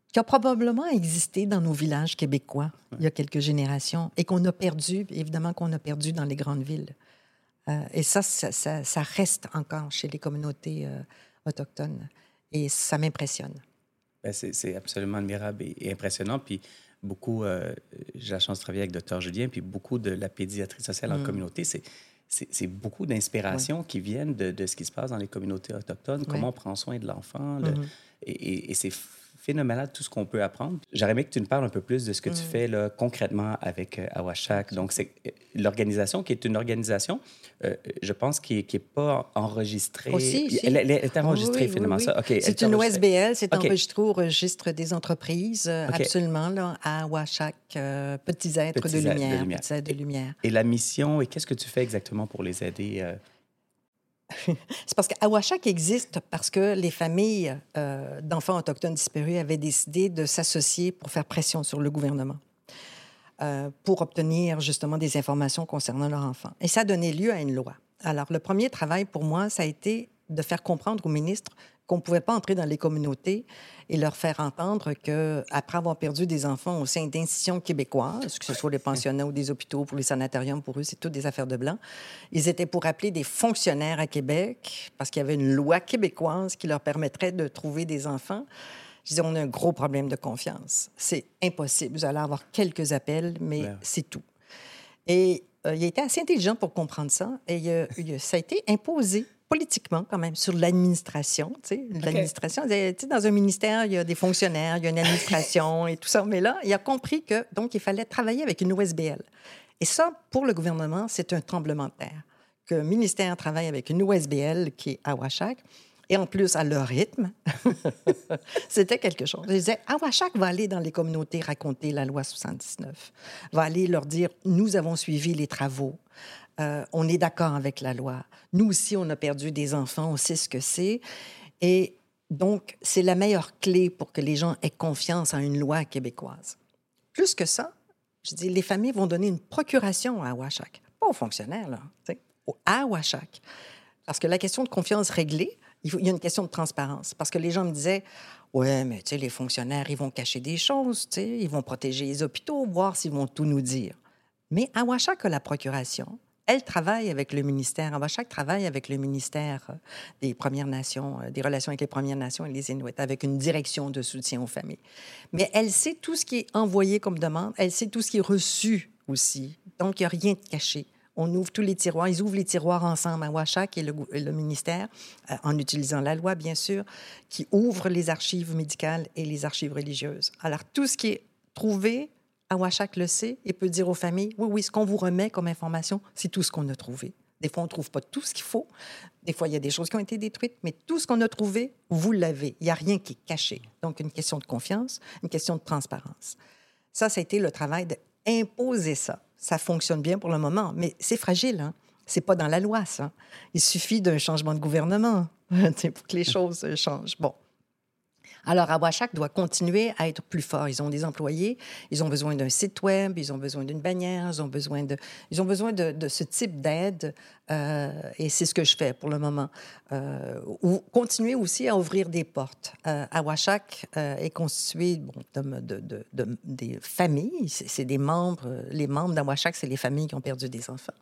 qui a probablement existé dans nos villages québécois ouais. il y a quelques générations et qu'on a perdu, évidemment qu'on a perdu dans les grandes villes. Euh, et ça ça, ça, ça reste encore chez les communautés euh, autochtones. Et ça m'impressionne. Bien, c'est, c'est absolument admirable et, et impressionnant. Puis beaucoup, euh, j'ai la chance de travailler avec docteur Julien, puis beaucoup de la pédiatrie sociale en mm. communauté, c'est, c'est, c'est beaucoup d'inspirations ouais. qui viennent de, de ce qui se passe dans les communautés autochtones, ouais. comment on prend soin de l'enfant. Le, mm-hmm. et, et, et c'est phénoménal tout ce qu'on peut apprendre. J'aurais aimé que tu nous parles un peu plus de ce que mm. tu fais là, concrètement avec euh, Awashak. Donc, c'est l'organisation qui est une organisation, euh, je pense, qui n'est qui est pas enregistrée. Aussi, si. Elle, elle est enregistrée, oui, finalement, oui, oui. ça? Okay, c'est une O S B L, c'est okay. enregistré au registre des entreprises, okay. absolument, là, à Awashak, euh, Petits êtres Petits de, lumière, de lumière. Petits êtres de lumière. Et, et la mission, et qu'est-ce que tu fais exactement pour les aider? Euh... C'est parce qu'Awashak existe parce que les familles euh, d'enfants autochtones disparus avaient décidé de s'associer pour faire pression sur le gouvernement, euh, pour obtenir justement des informations concernant leurs enfants. Et ça a donné lieu à une loi. Alors, le premier travail pour moi, ça a été de faire comprendre aux ministres qu'on ne pouvait pas entrer dans les communautés et leur faire entendre qu'après avoir perdu des enfants au sein d'institutions québécoises, que ce soit des pensionnats ou des hôpitaux, pour les sanatoriums, pour eux, c'est toutes des affaires de blancs, ils étaient pour appeler des fonctionnaires à Québec parce qu'il y avait une loi québécoise qui leur permettrait de trouver des enfants. Je disais, on a un gros problème de confiance. C'est impossible. Vous allez avoir quelques appels, mais ouais. c'est tout. Et euh, il a été assez intelligent pour comprendre ça. Et euh, ça a été imposé politiquement, quand même, sur l'administration. Tu sais, l'administration, okay. tu sais, dans un ministère, il y a des fonctionnaires, il y a une administration et tout ça. Mais là, il a compris que, donc, il fallait travailler avec une O S B L. Et ça, pour le gouvernement, c'est un tremblement de terre. Que le ministère travaille avec une O S B L qui est Awashak, et en plus, à leur rythme, c'était quelque chose. Je disais, Awashak va aller dans les communautés raconter la loi soixante-dix-neuf, va aller leur dire, nous avons suivi les travaux, euh, on est d'accord avec la loi. Nous aussi, on a perdu des enfants, on sait ce que c'est. Et donc, c'est la meilleure clé pour que les gens aient confiance en une loi québécoise. Plus que ça, je dis, les familles vont donner une procuration à Awashak, pas aux fonctionnaires, là, tu sais, à Awashak. Parce que la question de confiance réglée, il, faut, il y a une question de transparence. Parce que les gens me disaient, ouais, mais tu sais, les fonctionnaires, ils vont cacher des choses, tu sais, ils vont protéger les hôpitaux, voir s'ils vont tout nous dire. Mais Awashak a la procuration. Elle travaille avec le ministère. Awashak travaille avec le ministère des Premières Nations, des relations avec les Premières Nations et les Inuits, avec une direction de soutien aux familles. Mais elle sait tout ce qui est envoyé comme demande. Elle sait tout ce qui est reçu aussi. Donc, il n'y a rien de caché. On ouvre tous les tiroirs. Ils ouvrent les tiroirs ensemble, Awashak et le, le ministère, euh, en utilisant la loi, bien sûr, qui ouvre les archives médicales et les archives religieuses. Alors, tout ce qui est trouvé, Awashak le sait et peut dire aux familles, oui, oui, ce qu'on vous remet comme information, c'est tout ce qu'on a trouvé. Des fois, on ne trouve pas tout ce qu'il faut. Des fois, il y a des choses qui ont été détruites, mais tout ce qu'on a trouvé, vous l'avez. Il n'y a rien qui est caché. Donc, une question de confiance, une question de transparence. Ça, ça a été le travail d'imposer ça. Ça fonctionne bien pour le moment, mais c'est fragile, hein? C'est pas dans la loi, ça. Il suffit d'un changement de gouvernement pour que les choses changent. Bon. Alors, Awashak doit continuer à être plus fort. Ils ont des employés, ils ont besoin d'un site web, ils ont besoin d'une bannière, ils ont besoin de, ils ont besoin de, de ce type d'aide. Euh, et c'est ce que je fais pour le moment. Euh, ou continuer aussi à ouvrir des portes. Euh, Awashak euh, est constitué bon, de, de, de, de, des familles. C'est, c'est des membres. Les membres d'Awashak, c'est les familles qui ont perdu des enfants.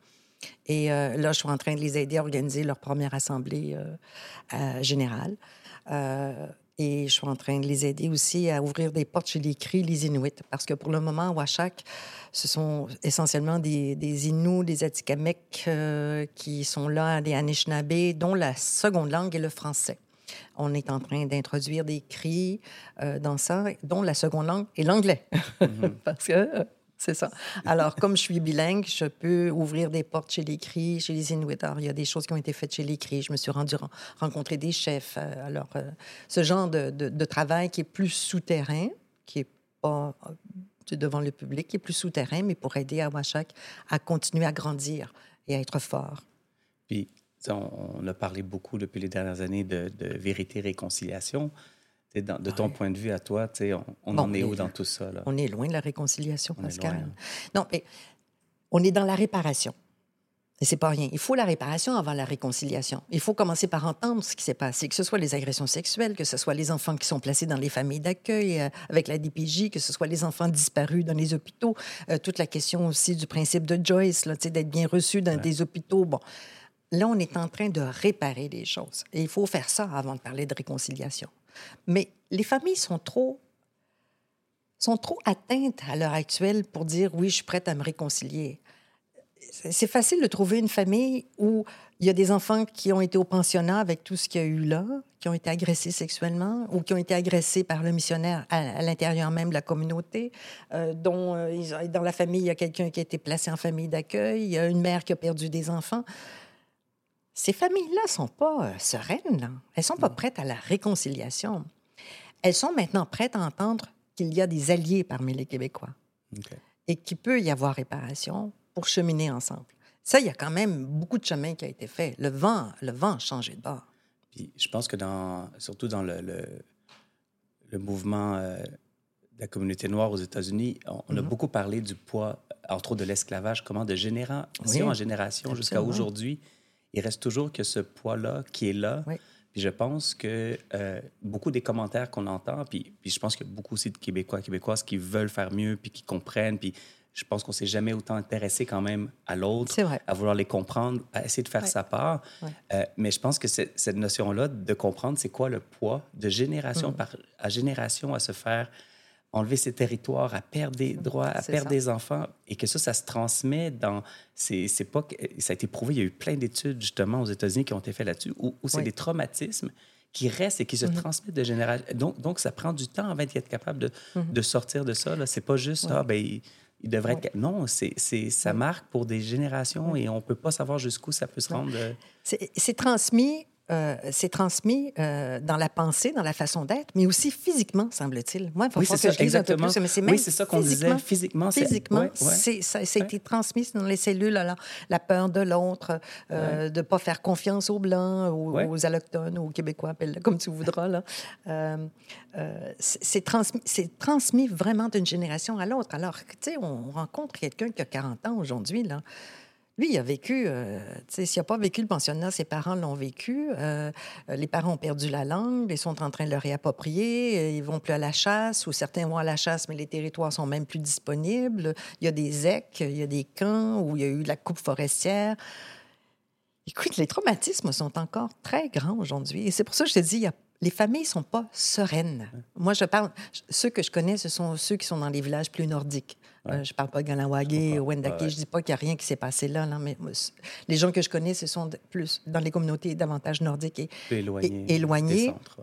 Et euh, là, je suis en train de les aider à organiser leur première assemblée euh, euh, générale. Euh, Et je suis en train de les aider aussi à ouvrir des portes chez les Cris, les Inuits. Parce que pour le moment, Awashak, ce sont essentiellement des, des Inuits, des Atikamekw euh, qui sont là, des Anishinabés, dont la seconde langue est le français. On est en train d'introduire des Cris euh, dans ça, dont la seconde langue est l'anglais. Mm-hmm. Parce que... Euh, C'est ça. Alors, comme je suis bilingue, je peux ouvrir des portes chez les Cris, chez les Inuits. Alors, il y a des choses qui ont été faites chez les Cris. Je me suis rendue ren- rencontrer des chefs. Alors, euh, ce genre de, de, de travail qui est plus souterrain, qui n'est pas euh, devant le public, qui est plus souterrain, mais pour aider Awashak à continuer à grandir et à être fort. Puis, on, on a parlé beaucoup depuis les dernières années de, de vérité-réconciliation. Dans, de ton ouais. point de vue à toi, on, on bon, en est où dans tout ça? Là? On est loin de la réconciliation, on Pascal. Loin, hein? Non, mais on est dans la réparation. Et c'est pas rien. Il faut la réparation avant la réconciliation. Il faut commencer par entendre ce qui s'est passé, que ce soit les agressions sexuelles, que ce soit les enfants qui sont placés dans les familles d'accueil euh, avec la D P J, que ce soit les enfants disparus dans les hôpitaux. Euh, toute la question aussi du principe de Joyce, là, d'être bien reçu dans ouais. des hôpitaux. Bon, là, on est en train de réparer les choses. Et il faut faire ça avant de parler de réconciliation. Mais les familles sont trop, sont trop atteintes à l'heure actuelle pour dire « oui, je suis prête à me réconcilier ». C'est facile de trouver une famille où il y a des enfants qui ont été au pensionnat avec tout ce qu'il y a eu là, qui ont été agressés sexuellement ou qui ont été agressés par le missionnaire à, à l'intérieur même de la communauté, euh, dont euh, ils, dans la famille, il y a quelqu'un qui a été placé en famille d'accueil, il y a une mère qui a perdu des enfants. Ces familles-là ne sont pas euh, sereines, là. Elles ne sont pas prêtes à la réconciliation. Elles sont maintenant prêtes à entendre qu'il y a des alliés parmi les Québécois okay. et qu'il peut y avoir réparation pour cheminer ensemble. Ça, il y a quand même beaucoup de chemin qui a été fait. Le vent, le vent a changé de bord. Puis je pense que dans, surtout dans le, le, le mouvement euh, de la communauté noire aux États-Unis, on, on mm-hmm. a beaucoup parlé du poids, entre autres de l'esclavage, comment de génération oui, en génération jusqu'à aujourd'hui, il reste toujours que ce poids-là qui est là. Oui. Puis je pense que euh, beaucoup des commentaires qu'on entend, puis, puis je pense qu'il y a beaucoup aussi de Québécois, Québécoises qui veulent faire mieux, puis qui comprennent, puis je pense qu'on ne s'est jamais autant intéressé quand même à l'autre, à vouloir les comprendre, à essayer de faire ouais. sa part. Ouais. Euh, mais je pense que c'est, cette notion-là de comprendre c'est quoi le poids de génération mmh. par, à génération à se faire enlever ses territoires, à perdre des droits, à c'est perdre ça. Des enfants, et que ça, ça se transmet dans... C'est, c'est pas, ça a été prouvé, il y a eu plein d'études justement aux États-Unis qui ont été faites là-dessus, où, où c'est oui. des traumatismes qui restent et qui se mmh. transmettent de génération. Donc, donc, ça prend du temps avant d'être capable de, mmh. de sortir de ça. Là. C'est pas juste, oui. ah, ben il, il devrait oui. être... Non, c'est, c'est, ça oui. marque pour des générations oui. et on ne peut pas savoir jusqu'où ça peut se rendre. De... C'est, c'est transmis... Euh, c'est transmis euh, dans la pensée, dans la façon d'être, mais aussi physiquement, semble-t-il. Moi, il faut oui, que ça, je lise un peu plus, mais c'est même oui, c'est ça qu'on disait. Physiquement, physiquement c'est... Ouais, ouais. c'est, ça, ça a été ouais. transmis dans les cellules, alors, la peur de l'autre, euh, ouais. de ne pas faire confiance aux Blancs, aux, ouais. aux Allochtones, aux Québécois, appelle-le comme tu voudras. Là. Euh, euh, c'est, c'est, transmis, c'est transmis vraiment d'une génération à l'autre. Alors, tu sais, on rencontre quelqu'un qui a quarante ans aujourd'hui, là. Lui, il a vécu, euh, tu sais, s'il n'a pas vécu le pensionnat, ses parents l'ont vécu. Euh, les parents ont perdu la langue, ils sont en train de le réapproprier, ils vont plus à la chasse, ou certains vont à la chasse, mais les territoires sont même plus disponibles. Il y a des E C, il y a des camps où il y a eu de la coupe forestière. Écoute, les traumatismes sont encore très grands aujourd'hui. Et c'est pour ça que je te dis, il y a les familles ne sont pas sereines. Moi, je parle... Ceux que je connais, ce sont ceux qui sont dans les villages plus nordiques. Ouais. Euh, je ne parle pas de Ganawagé ou Wendake. Ouais, ouais. Je ne dis pas qu'il n'y a rien qui s'est passé là, là, mais les gens que je connais, ce sont plus dans les communautés davantage nordiques et, éloignées. Et, éloignées. Des centres, ouais.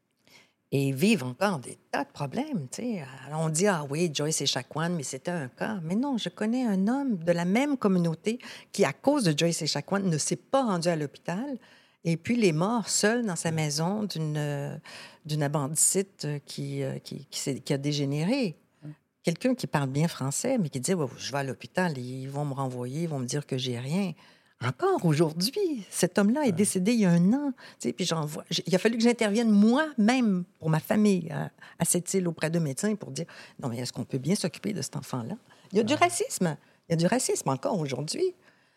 Et vivent encore des tas de problèmes. T'sais. Alors, on dit, ah oui, Joyce et Chacoan, mais c'était un cas. Mais non, je connais un homme de la même communauté qui, à cause de Joyce et Chacoan, ne s'est pas rendu à l'hôpital. Et puis, il est mort seul dans sa maison d'une, euh, d'une abandicite qui, euh, qui, qui, qui a dégénéré. Mm. Quelqu'un qui parle bien français, mais qui dit ouais, « Je vais à l'hôpital, ils vont me renvoyer, ils vont me dire que j'ai rien. » Encore aujourd'hui, cet homme-là est décédé il y a un an. Tu sais, puis j'en vois, il a fallu que j'intervienne moi-même pour ma famille à, à cette île auprès de médecins pour dire « Non, mais est-ce qu'on peut bien s'occuper de cet enfant-là? » Il y a du racisme. Il y a du racisme encore aujourd'hui.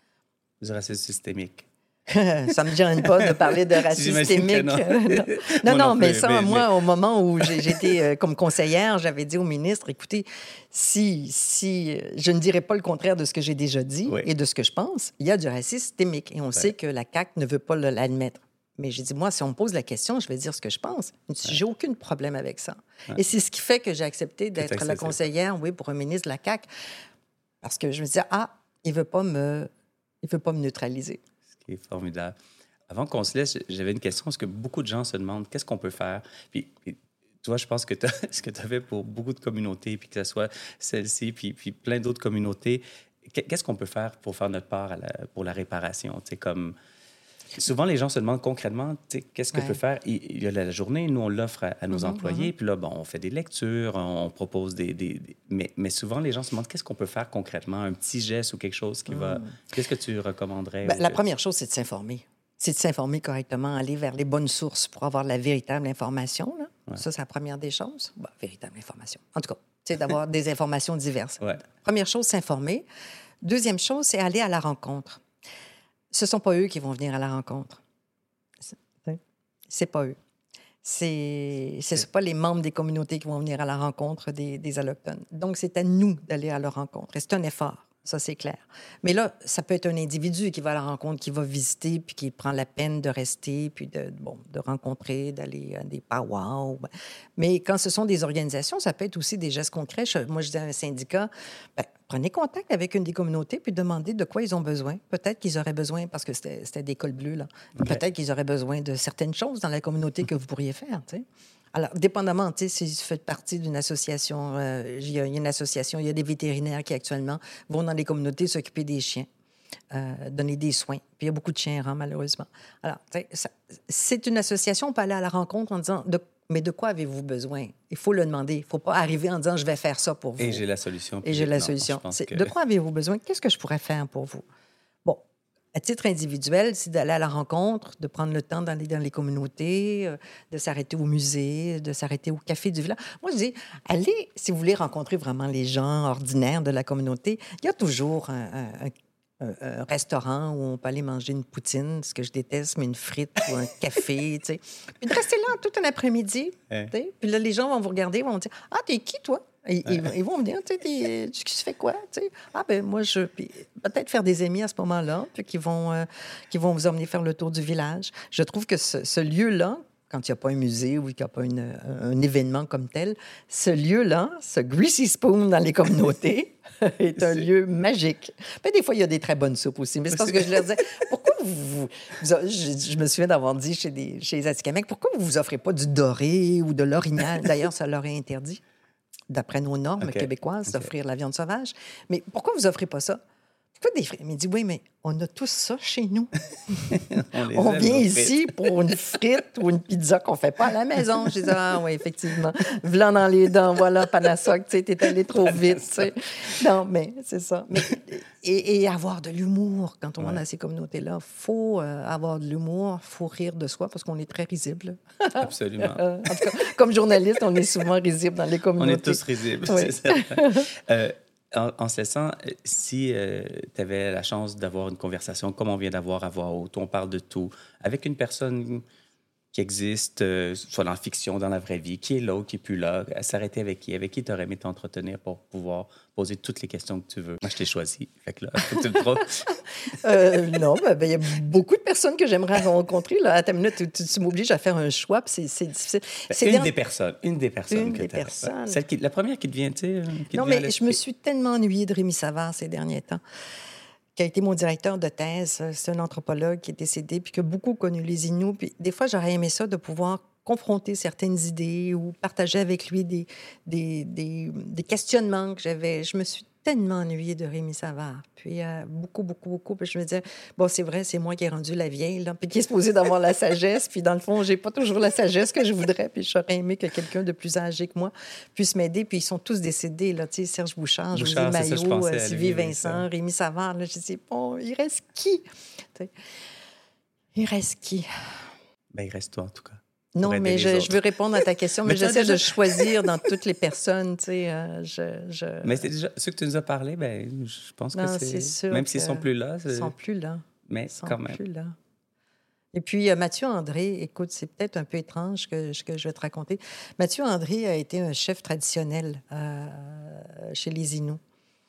Du racisme systémique. Ça ne me gêne pas de parler de racisme systémique. Non, non, non, non mais ça, mais, moi, mais... au moment où j'ai, j'étais euh, comme conseillère, j'avais dit au ministre, écoutez, si, si je ne dirais pas le contraire de ce que j'ai déjà dit oui. et de ce que je pense, il y a du racisme systémique. Et on ouais. sait que la C A Q ne veut pas l'admettre. Mais j'ai dit, moi, si on me pose la question, je vais dire ce que je pense. J'ai ouais. aucun problème avec ça. Ouais. Et c'est ce qui fait que j'ai accepté d'être la conseillère, oui, pour un ministre de la C A Q. Parce que je me disais, ah, il ne veut pas me, il veut pas me neutraliser. Qui est formidable. Avant qu'on se laisse, j'avais une question, parce que beaucoup de gens se demandent qu'est-ce qu'on peut faire. Puis, puis toi, je pense que ce que tu as fait pour beaucoup de communautés, puis que ce soit celle-ci, puis, puis plein d'autres communautés, qu'est-ce qu'on peut faire pour faire notre part à la, pour la réparation? Tu sais, comme... Souvent, les gens se demandent concrètement, tu sais, qu'est-ce que ouais. peut faire? Il y a la journée, nous, on l'offre à, à nos mm-hmm, employés, mm-hmm. puis là, bon, on fait des lectures, on propose des... des, des... Mais, mais souvent, les gens se demandent qu'est-ce qu'on peut faire concrètement, un petit geste ou quelque chose qui mm. va... Qu'est-ce que tu recommanderais? Ben, la que... première chose, c'est de s'informer. C'est de s'informer correctement, aller vers les bonnes sources pour avoir la véritable information. Là. Ouais. Ça, c'est la première des choses. Ben, véritable information. En tout cas, c'est d'avoir des informations diverses. Ouais. Première chose, s'informer. Deuxième chose, c'est aller à la rencontre. ce ne sont pas eux qui vont venir à la rencontre. C'est pas eux. C'est ce sont pas les membres des communautés qui vont venir à la rencontre des, des Allochtones. Donc, c'est à nous d'aller à leur rencontre. Et c'est un effort, ça, c'est clair. Mais là, ça peut être un individu qui va à la rencontre, qui va visiter, puis qui prend la peine de rester, puis de, bon, de rencontrer, d'aller à des powwows. Mais quand ce sont des organisations, ça peut être aussi des gestes concrets. Moi, je dis à un syndicat, ben, prenez contact avec une des communautés puis demandez de quoi ils ont besoin. Peut-être qu'ils auraient besoin, parce que c'était, c'était des cols bleus, là. Okay. Peut-être qu'ils auraient besoin de certaines choses dans la communauté que vous pourriez faire, tu sais. Alors, dépendamment, tu sais, si vous faites partie d'une association, euh, il y a une association, il y a des vétérinaires qui, actuellement, vont dans les communautés s'occuper des chiens, euh, donner des soins. Puis il y a beaucoup de chiens errants, malheureusement. Alors, tu sais, ça, c'est une association, on peut aller à la rencontre en disant... De, mais de quoi avez-vous besoin? Il faut le demander. Il ne faut pas arriver en disant « je vais faire ça pour vous ». Et j'ai la solution. Et j'ai la non, solution. Que... De quoi avez-vous besoin? Qu'est-ce que je pourrais faire pour vous? Bon, à titre individuel, c'est d'aller à la rencontre, de prendre le temps d'aller dans les communautés, euh, de s'arrêter au musée, de s'arrêter au café du village. Moi, je dis, allez, si vous voulez rencontrer vraiment les gens ordinaires de la communauté, il y a toujours un... un, un un restaurant où on peut aller manger une poutine, ce que je déteste, mais une frite ou un café, tu sais. Puis de rester là tout un après-midi, hein? Tu sais. Puis là, les gens vont vous regarder, vont dire « Ah, t'es qui, toi? » Ils, ils, ils vont me dire « Tu sais, tu fais quoi? » Tu sais. « Ah, ben moi, je... » Puis peut-être faire des amis à ce moment-là, puis qui vont, euh, qui vont vous emmener faire le tour du village. Je trouve que ce, ce lieu-là, quand il n'y a pas un musée ou qu'il n'y a pas une, un événement comme tel, ce lieu-là, ce Greasy Spoon dans les communautés, est un c'est... lieu magique. Mais des fois, il y a des très bonnes soupes aussi. Mais c'est parce que je leur disais, pourquoi vous... vous, vous je, je me souviens d'avoir dit chez, des, chez les Atikamekw, pourquoi vous ne vous offrez pas du doré ou de l'orignal? D'ailleurs, ça leur est interdit, d'après nos normes okay. québécoises, okay. d'offrir la viande sauvage. Mais pourquoi vous n'offrez pas ça? Pourquoi des frites? Mais il dit, oui, mais on a tous ça chez nous. on on vient ici pour une frite ou une pizza qu'on ne fait pas à la maison. Je dis, ah oui, effectivement. V'lan dans les dents, voilà, Panasonic, tu sais, t'es allé trop vite, tu sais. Non, mais c'est ça. Mais, et, et avoir de l'humour quand on ouais. va dans ces communautés-là. Il faut euh, avoir de l'humour, il faut rire de soi parce qu'on est très risible. Absolument. en tout cas, comme journaliste, on est souvent risible dans les communautés. On est tous risibles, oui. C'est certain. euh, En, en ce sens, si euh, tu avais la chance d'avoir une conversation comme on vient d'avoir à voix haute, on parle de tout, avec une personne qui existe, euh, soit dans la fiction, dans la vraie vie, qui est là ou qui n'est plus là, s'arrêter avec qui? Avec qui tu aurais aimé t'entretenir pour pouvoir poser toutes les questions que tu veux? Moi, je t'ai choisi. Fait que là, faut que tu le trouves. euh, non, il ben, y a beaucoup de personnes que j'aimerais rencontrer. Là. À ta minute, tu, tu, tu m'obliges à faire un choix, puis c'est, c'est difficile. Ben, c'est une dans... des personnes. Une des personnes. Une que des personnes. Celle qui, la première qui te vient, tu sais. Qui non, te vient mais je me suis tellement ennuyée de Rémi Savard ces derniers temps, qui a été mon directeur de thèse. C'est un anthropologue qui est décédé, puis qui a beaucoup connu les Inuits. Puis des fois, j'aurais aimé ça, de pouvoir confronter certaines idées ou partager avec lui des, des, des, des questionnements que j'avais. Je me suis tellement ennuyée de Rémi Savard. Puis euh, beaucoup, beaucoup, beaucoup. Puis je me disais, bon, c'est vrai, c'est moi qui ai rendu la vieille, là, puis qui est supposée d'avoir la sagesse. Puis dans le fond, j'ai pas toujours la sagesse que je voudrais. Puis j'aurais aimé que quelqu'un de plus âgé que moi puisse m'aider. Puis ils sont tous décédés, là, tu sais, Serge Bouchard, José Maillot, euh, Sylvie Vincent, Rémi Savard. Là, je dis, bon, il reste qui? T'sais, il reste qui? Bien, il reste toi, en tout cas. Non, mais je, je veux répondre à ta question, mais, mais j'essaie déjà... de choisir dans toutes les personnes, tu sais, euh, je, je... Mais c'est déjà, ceux que tu nous as parlé, ben, je pense non, que c'est... c'est sûr même s'ils sont plus là... Ils sont plus là. Mais ils sont quand même. plus là. Et puis, euh, Mathieu André, écoute, c'est peut-être un peu étrange que, que je vais te raconter. Mathieu André a été un chef traditionnel euh, chez les Inuits.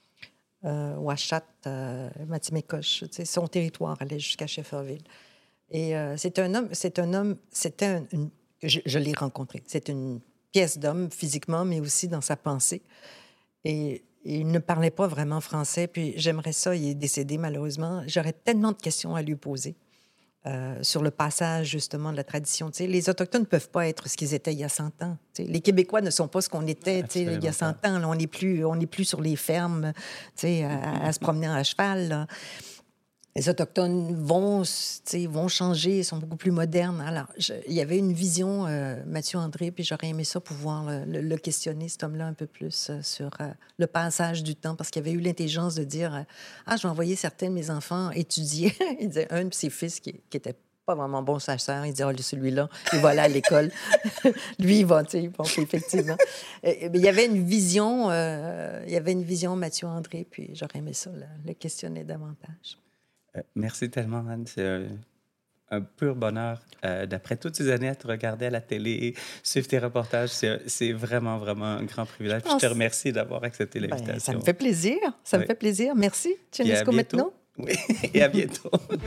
Euh, Ouachat, euh, Matimécoche, tu sais, son territoire allait jusqu'à Shefferville. Et euh, c'est un homme, c'est un homme, c'était un, une, je, je l'ai rencontré. C'est une pièce d'homme physiquement, mais aussi dans sa pensée. Et, et il ne parlait pas vraiment français. Puis j'aimerais ça, il est décédé malheureusement. J'aurais tellement de questions à lui poser euh, sur le passage justement de la tradition. Tu sais, les Autochtones ne peuvent pas être ce qu'ils étaient il y a cent ans. Tu sais, les Québécois ne sont pas ce qu'on était tu sais, il y a cent ans. Là, on n'est plus, on n'est plus sur les fermes, tu sais, à, à se promener à cheval. Là. Les Autochtones vont, vont changer, ils sont beaucoup plus modernes. Alors, je, il y avait une vision, euh, Mathieu André, puis j'aurais aimé ça pouvoir le, le questionner, cet homme-là, un peu plus euh, sur euh, le passage du temps, parce qu'il avait eu l'intelligence de dire euh, « Ah, je vais envoyer certains de mes enfants étudier. » Il disait un de ses fils qui, qui était pas vraiment bon sage-sœur, il dit oh, « celui-là, il va aller à l'école. » Lui, il va, tu sais, bon, effectivement. Et, mais il y avait une vision, euh, il y avait une vision Mathieu André, puis j'aurais aimé ça, là, le questionner davantage. Euh, merci tellement, Anne. C'est un, un pur bonheur euh, d'après toutes ces années à te regarder à la télé, suivre tes reportages. C'est, c'est vraiment, vraiment un grand privilège. Puis je te remercie d'avoir accepté l'invitation. Ben, ça me fait plaisir. Ça oui. me fait plaisir. Merci, Cenisco Metno. Oui, et à bientôt.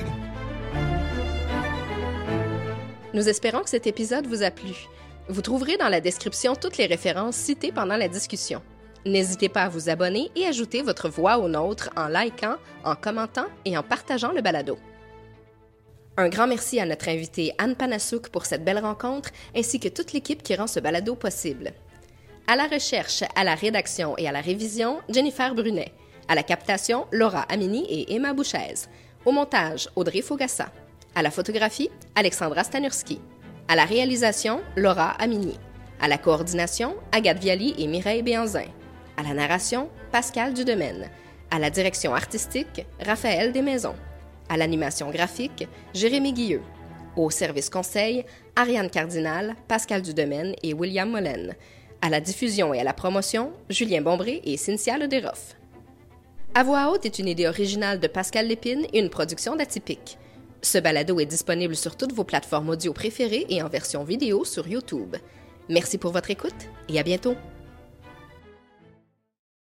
Nous espérons que cet épisode vous a plu. Vous trouverez dans la description toutes les références citées pendant la discussion. N'hésitez pas à vous abonner et ajouter votre voix au nôtre en likant, en commentant et en partageant le balado. Un grand merci à notre invitée Anne Panasouk pour cette belle rencontre, ainsi que toute l'équipe qui rend ce balado possible. À la recherche, à la rédaction et à la révision, Jennifer Brunet. À la captation, Laura Amini et Emma Bouchaise. Au montage, Audrey Fogassa. À la photographie, Alexandra Stanurski. À la réalisation, Laura Amini. À la coordination, Agathe Viali et Mireille Béanzin. À la narration, Pascal Dudemaine. À la direction artistique, Raphaël Desmaisons. À l'animation graphique, Jérémy Guilleux. Au service conseil, Ariane Cardinal, Pascal Dudemaine et William Mollen. À la diffusion et à la promotion, Julien Bombré et Cynthia Lederoff. À voix haute est une idée originale de Pascal Lépine et une production d'Atypique. Ce balado est disponible sur toutes vos plateformes audio préférées et en version vidéo sur YouTube. Merci pour votre écoute et à bientôt!